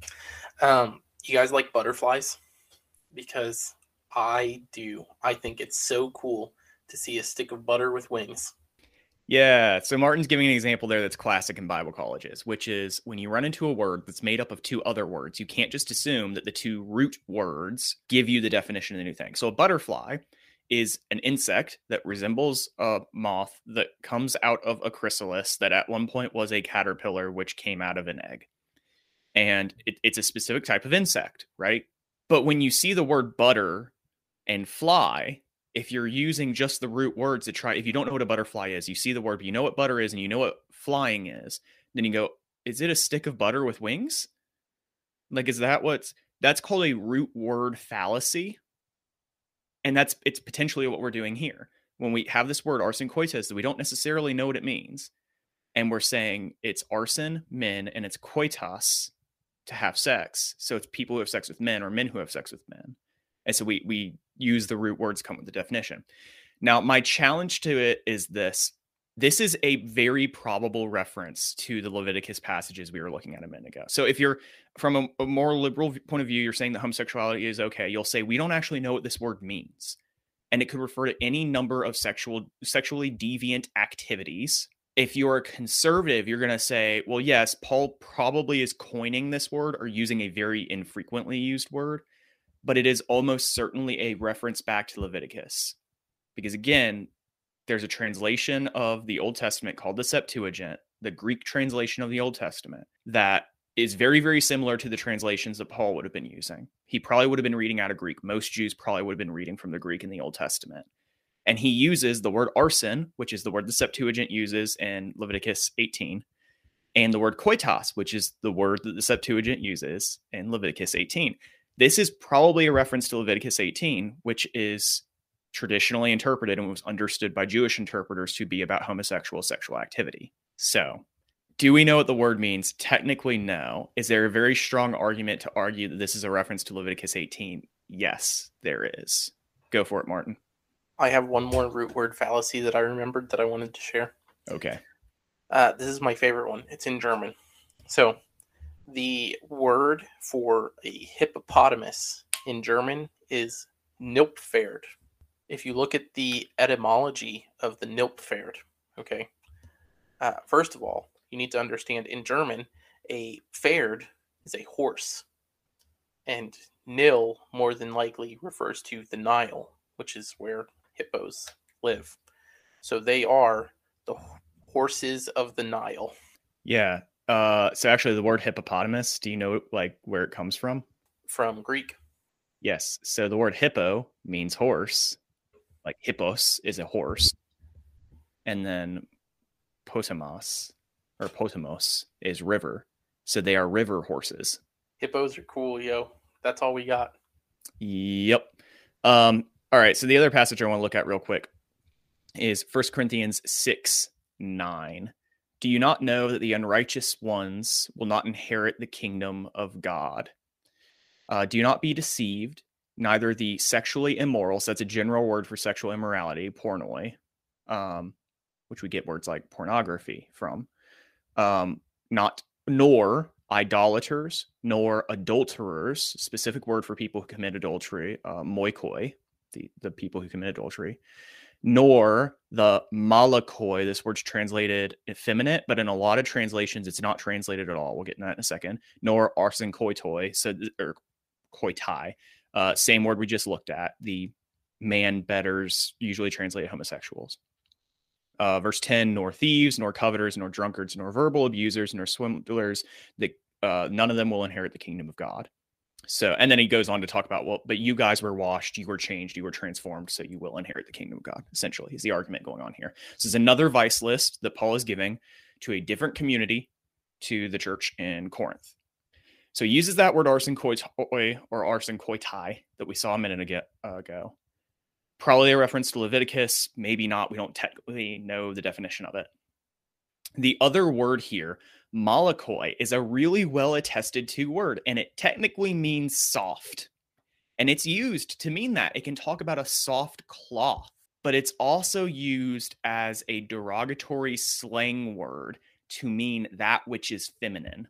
S2: Um, you guys like butterflies? Because I do. I think it's so cool to see a stick of butter with wings.
S1: Yeah, so Martin's giving an example there that's classic in Bible colleges, which is when you run into a word that's made up of two other words, you can't just assume that the two root words give you the definition of the new thing. So a butterfly is an insect that resembles a moth that comes out of a chrysalis that at one point was a caterpillar, which came out of an egg. And it, it's a specific type of insect, right? But when you see the word butter and fly, if you're using just the root words to try, if you don't know what a butterfly is, you see the word, but you know what butter is and you know what flying is, then you go, is it a stick of butter with wings? Like, is that what's, that's called a root word fallacy. And that's, it's potentially what we're doing here. When we have this word arson coitus that we don't necessarily know what it means, and we're saying it's arson, men, and it's coitus, to have sex. So it's people who have sex with men or men who have sex with men. And so we we use the root words come with the definition. Now, my challenge to it is this. This is a very probable reference to the Leviticus passages we were looking at a minute ago. So if you're from a, a more liberal point of view, you're saying that homosexuality is okay, you'll say, we don't actually know what this word means. And it could refer to any number of sexual, sexually deviant activities. If you're a conservative, you're going to say, well, yes, Paul probably is coining this word or using a very infrequently used word, but it is almost certainly a reference back to Leviticus. Because again, there's a translation of the Old Testament called the Septuagint, the Greek translation of the Old Testament, that is very, very similar to the translations that Paul would have been using. He probably would have been reading out of Greek. Most Jews probably would have been reading from the Greek in the Old Testament. And he uses the word arson, which is the word the Septuagint uses in Leviticus eighteen, and the word koitos, which is the word that the Septuagint uses in Leviticus eighteen. This is probably a reference to Leviticus eighteen, which is traditionally interpreted and was understood by Jewish interpreters to be about homosexual sexual activity. So, do we know what the word means? Technically, no. Is there a very strong argument to argue that this is a reference to Leviticus eighteen? Yes, there is. Go for it, Martin.
S2: I have one more root word fallacy that I remembered that I wanted to share.
S1: Okay.
S2: Uh, this is my favorite one. It's in German. So, the word for a hippopotamus in German is Nilpferd. If you look at the etymology of the Nilpferd, okay, uh, first of all, you need to understand in German, a Pferd is a horse, and Nil more than likely refers to the Nile, which is where hippos live. So they are the horses of the Nile.
S1: Yeah. Uh, so actually the word hippopotamus, do you know like where it comes from?
S2: From Greek.
S1: Yes. So the word hippo means horse. Like hippos is a horse. And then potamos or potamos is river. So they are river horses.
S2: Hippos are cool, yo. That's all we got.
S1: Yep. Um, all right. So the other passage I want to look at real quick is First Corinthians six nine. Do you not know that the unrighteous ones will not inherit the kingdom of God? Uh, do not be deceived. Neither the sexually immoral, so that's a general word for sexual immorality, pornoi, um, which we get words like pornography from, um, not nor idolaters, nor adulterers, specific word for people who commit adultery, uh, moikoi, the, the people who commit adultery, nor the malakoi. This word's translated effeminate, but in a lot of translations, it's not translated at all. We'll get into that in a second. Nor arson koitoi, so, or koitai, uh, same word we just looked at. The man betters usually translate homosexuals. Uh, verse ten, nor thieves, nor coveters, nor drunkards, nor verbal abusers, nor swindlers, that uh, none of them will inherit the kingdom of God. So, and then he goes on to talk about, well, but you guys were washed, you were changed, you were transformed, so you will inherit the kingdom of God, essentially, is the argument going on here. This is another vice list that Paul is giving to a different community, to the church in Corinth. So he uses that word arsenkoitoi or arsenkoitai that we saw a minute ago. Probably a reference to Leviticus, maybe not. We don't technically know the definition of it. The other word here, malakoi, is a really well attested to word, and it technically means soft. And it's used to mean that. It can talk about a soft cloth, but it's also used as a derogatory slang word to mean that which is feminine.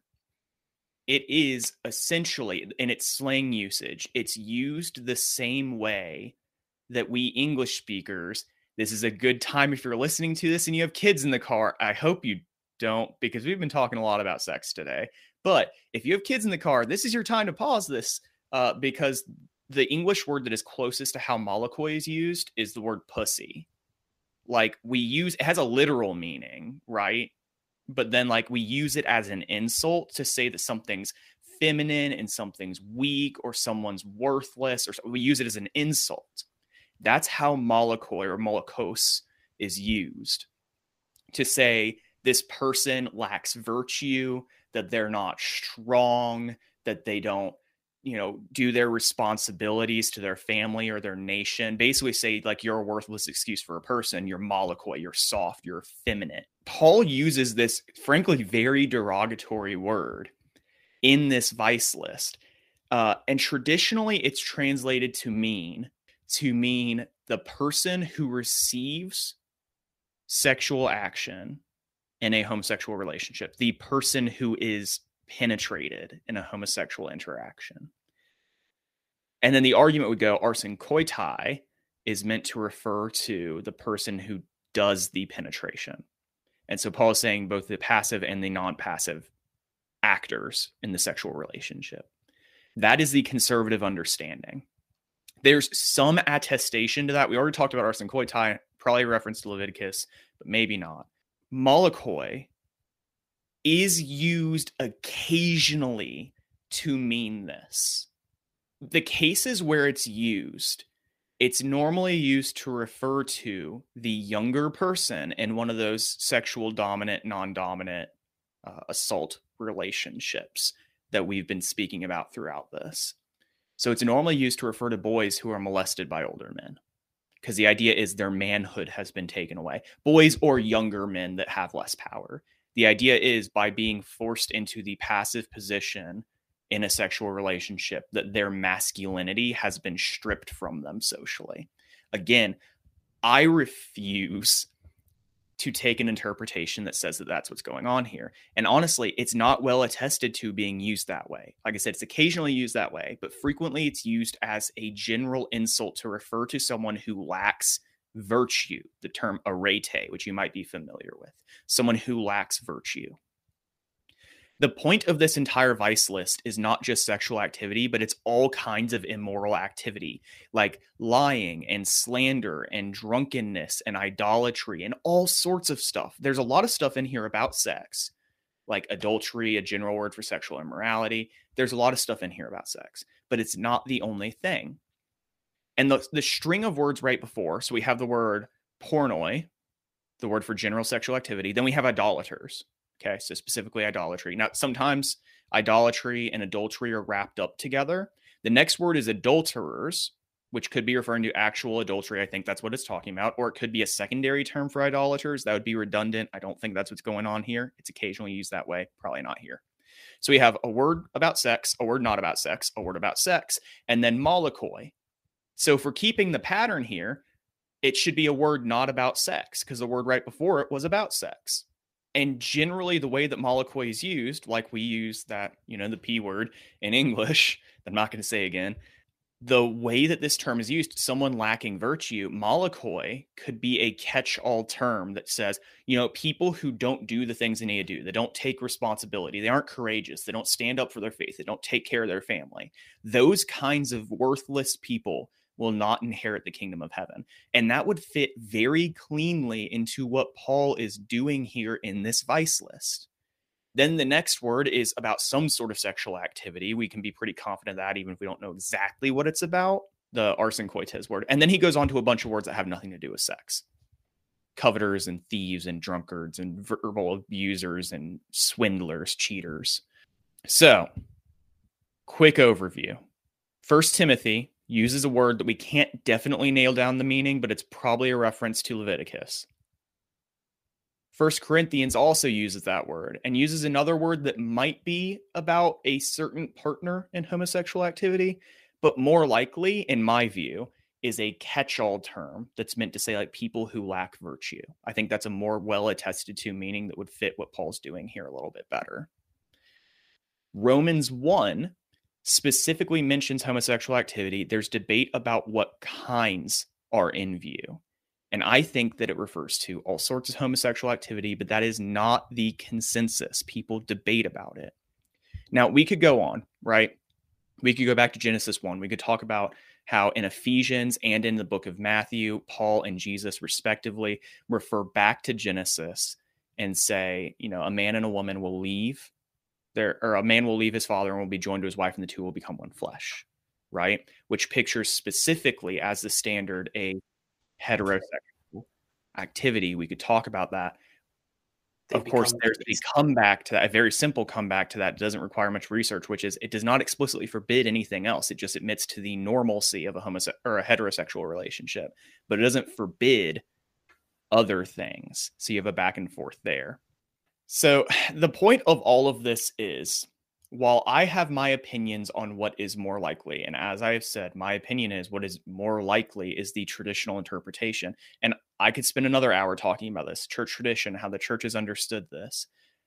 S1: It is essentially, in its slang usage, it's used the same way that we English speakers, this is a good time if you're listening to this and you have kids in the car. I hope you don't, because we've been talking a lot about sex today. But if you have kids in the car, this is your time to pause this, uh, because the English word that is closest to how malakoi is used is the word pussy. Like, we use, it has a literal meaning, right? But then, like, we use it as an insult to say that something's feminine and something's weak or someone's worthless, or we use it as an insult. That's how malakoi or malakos is used, to say this person lacks virtue, that they're not strong, that they don't, you know, do their responsibilities to their family or their nation. Basically say, like, you're a worthless excuse for a person. You're malakoi, you're soft, you're effeminate. Paul uses this, frankly, very derogatory word in this vice list. Uh, and traditionally, it's translated to mean to mean the person who receives sexual action in a homosexual relationship, the person who is penetrated in a homosexual interaction. And then the argument would go, arsenkoitai is meant to refer to the person who does the penetration. And so Paul is saying both the passive and the non-passive actors in the sexual relationship. That is the conservative understanding. There's some attestation to that. We already talked about arsenkoitai, probably a reference to Leviticus, but maybe not. Malakoi is used occasionally to mean this. The cases where it's used, it's normally used to refer to the younger person in one of those sexual dominant, non-dominant uh, assault relationships that we've been speaking about throughout this. So it's normally used to refer to boys who are molested by older men, because the idea is their manhood has been taken away. Boys or younger men that have less power. The idea is by being forced into the passive position in a sexual relationship, that their masculinity has been stripped from them socially. Again, I refuse to take an interpretation that says that that's what's going on here. And honestly, it's not well attested to being used that way. Like I said, it's occasionally used that way, but frequently it's used as a general insult to refer to someone who lacks virtue, the term arete, which you might be familiar with, someone who lacks virtue. The point of this entire vice list is not just sexual activity, but it's all kinds of immoral activity, like lying and slander and drunkenness and idolatry and all sorts of stuff. There's a lot of stuff in here about sex, like adultery, a general word for sexual immorality. There's a lot of stuff in here about sex, but it's not the only thing. And the, the string of words right before, so we have the word pornoi, the word for general sexual activity. Then we have idolaters. Okay, so specifically idolatry. Now, sometimes idolatry and adultery are wrapped up together. The next word is adulterers, which could be referring to actual adultery. I think that's what it's talking about. Or it could be a secondary term for idolaters. That would be redundant. I don't think that's what's going on here. It's occasionally used that way. Probably not here. So we have a word about sex, a word not about sex, a word about sex, and then malakoi. So for keeping the pattern here, it should be a word not about sex, because the word right before it was about sex. And generally the way that malakoi is used, like we use that, you know, the P word in English, I'm not going to say again, the way that this term is used, someone lacking virtue, malakoi could be a catch-all term that says, you know, people who don't do the things they need to do, they don't take responsibility, they aren't courageous, they don't stand up for their faith, they don't take care of their family. Those kinds of worthless people will not inherit the kingdom of heaven. And that would fit very cleanly into what Paul is doing here in this vice list. Then the next word is about some sort of sexual activity. We can be pretty confident of that, even if we don't know exactly what it's about, the arson coites word. And then he goes on to a bunch of words that have nothing to do with sex. Coveters and thieves and drunkards and verbal abusers and swindlers, cheaters. So, quick overview. First Timothy uses a word that we can't definitely nail down the meaning, but it's probably a reference to Leviticus. First Corinthians also uses that word and uses another word that might be about a certain partner in homosexual activity, but more likely, in my view, is a catch-all term that's meant to say like people who lack virtue. I think that's a more well-attested to meaning that would fit what Paul's doing here a little bit better. Romans one specifically mentions homosexual activity. There's debate about what kinds are in view. And I think that it refers to all sorts of homosexual activity, but that is not the consensus. People debate about it. Now, we could go on, right? We could go back to Genesis one. We could talk about how in Ephesians and in the book of Matthew, Paul and Jesus respectively refer back to Genesis and say, you know, a man and a woman will leave there, or a man will leave his father and will be joined to his wife, and the two will become one flesh, right? Which pictures specifically as the standard a heterosexual activity. We could talk about that. They of course, there's a comeback to that, a very simple comeback to that. It doesn't require much research, which is it does not explicitly forbid anything else. It just admits to the normalcy of a homosexual or a heterosexual relationship, but it doesn't forbid other things. So you have a back and forth there. So the point of all of this is, while I have my opinions on what is more likely, and as I have said, my opinion is what is more likely is the traditional interpretation. And I could spend another hour talking about this church tradition, how the church has understood this.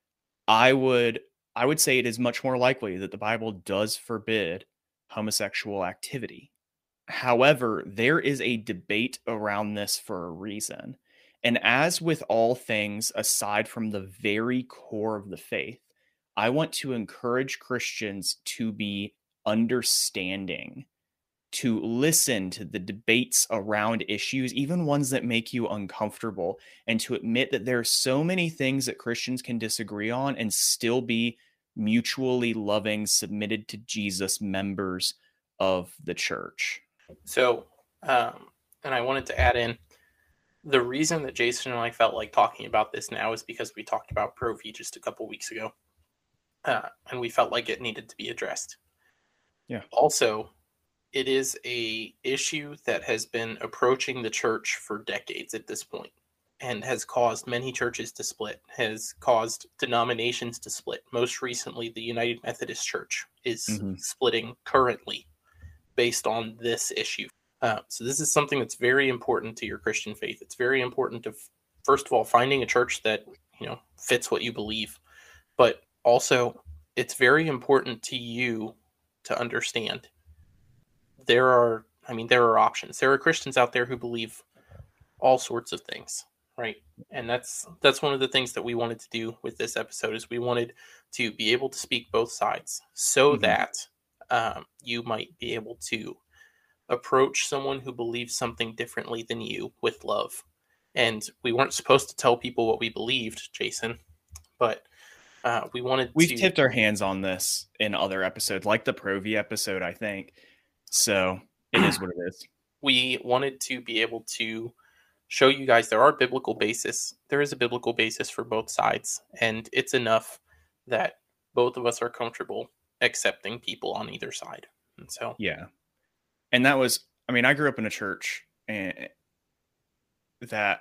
S1: I would, I would say it is much more likely that the Bible does forbid homosexual activity. However, there is a debate around this for a reason. And as with all things, aside from the very core of the faith, I want to encourage Christians to be understanding, to listen to the debates around issues, even ones that make you uncomfortable, and to admit that there are so many things that Christians can disagree on and still be mutually loving, submitted to Jesus members of the church.
S2: So, um, and I wanted to add in, the reason that Jason and I felt like talking about this now is because we talked about Pro V just a couple weeks ago. Uh, and we felt like it needed to be addressed.
S1: Yeah.
S2: Also, it is a issue that has been approaching the church for decades at this point, and has caused many churches to split, has caused denominations to split. Most recently, the United Methodist Church is mm-hmm. splitting currently based on this issue. Uh, so this is something that's very important to your Christian faith. It's very important to, first of all, finding a church that, you know, fits what you believe, but also, it's very important to you to understand there are, I mean, there are options. There are Christians out there who believe all sorts of things, right? And that's that's one of the things that we wanted to do with this episode is we wanted to be able to speak both sides so mm-hmm. that um, you might be able to approach someone who believes something differently than you with love. And we weren't supposed to tell people what we believed, Jason, but Uh, we wanted
S1: We've
S2: to...
S1: tipped our hands on this in other episodes, like the Pro V episode, I think. So it is what it is.
S2: We wanted to be able to show you guys there are biblical basis. There is a biblical basis for both sides, and it's enough that both of us are comfortable accepting people on either side. And so,
S1: yeah. And that was, I mean, I grew up in a church and that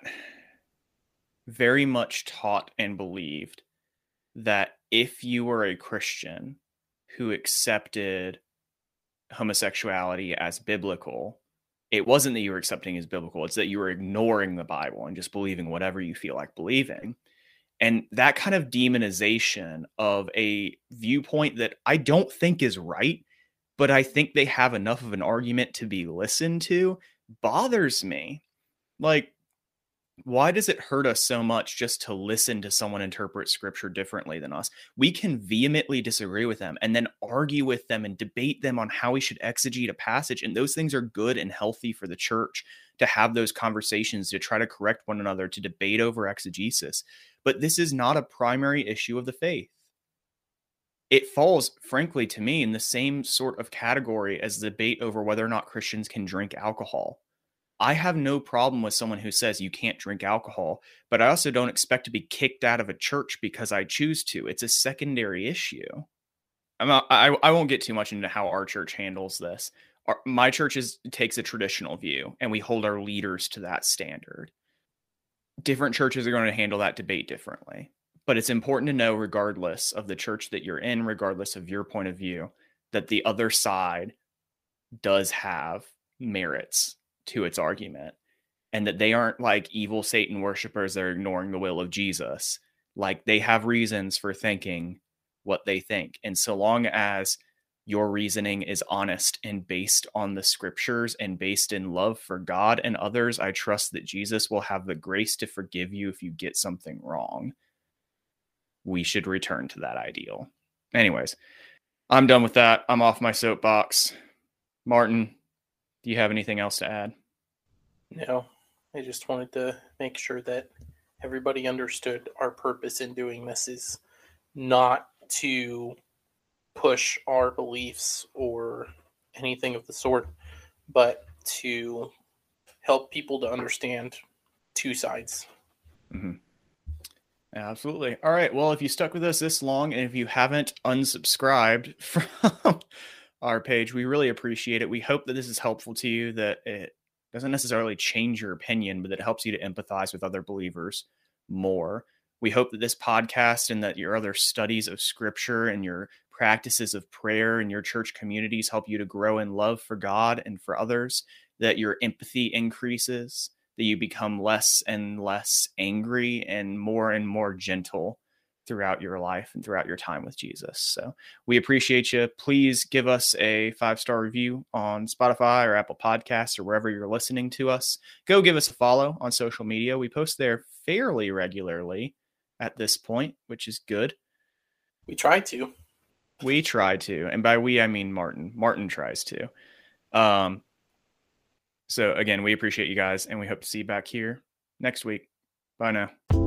S1: very much taught and believed that if you were a Christian who accepted homosexuality as biblical, it wasn't that you were accepting as biblical, it's that you were ignoring the Bible and just believing whatever you feel like believing. And that kind of demonization of a viewpoint that I don't think is right, but I think they have enough of an argument to be listened to, bothers me. Like, Why does it hurt us so much just to listen to someone interpret scripture differently than us? We can vehemently disagree with them and then argue with them and debate them on how we should exegete a passage. And those things are good and healthy for the church to have those conversations, to try to correct one another, to debate over exegesis. But this is not a primary issue of the faith. It falls, frankly, to me, in the same sort of category as the debate over whether or not Christians can drink alcohol. I have no problem with someone who says you can't drink alcohol, but I also don't expect to be kicked out of a church because I choose to. It's a secondary issue. I'm not, I, I won't get too much into how our church handles this. Our, my church is, takes a traditional view, and we hold our leaders to that standard. Different churches are going to handle that debate differently. But it's important to know, regardless of the church that you're in, regardless of your point of view, that the other side does have merits to its argument, and that they aren't like evil Satan worshipers that are ignoring the will of Jesus. Like, they have reasons for thinking what they think. And so long as your reasoning is honest and based on the scriptures and based in love for God and others, I trust that Jesus will have the grace to forgive you if you get something wrong. We should return to that ideal. Anyways, I'm done with that. I'm off my soapbox. Martin, do you have anything else to add?
S2: No, I just wanted to make sure that everybody understood our purpose in doing this is not to push our beliefs or anything of the sort, but to help people to understand two sides.
S1: Mm-hmm. Absolutely. All right. Well, if you stuck with us this long, and if you haven't unsubscribed from our page, we really appreciate it. We hope that this is helpful to you, that it doesn't necessarily change your opinion, but that it helps you to empathize with other believers more. We hope that this podcast and that your other studies of scripture and your practices of prayer in your church communities help you to grow in love for God and for others, that your empathy increases, that you become less and less angry and more and more gentle throughout your life and throughout your time with Jesus. So we appreciate you. Please give us a five-star review on Spotify or Apple Podcasts or wherever you're listening to us. Go give us a follow on social media. We post there fairly regularly at this point, which is good.
S2: We try to.
S1: We try to. And by we, I mean Martin. Martin tries to. Um, so again, we appreciate you guys, and we hope to see you back here next week. Bye now.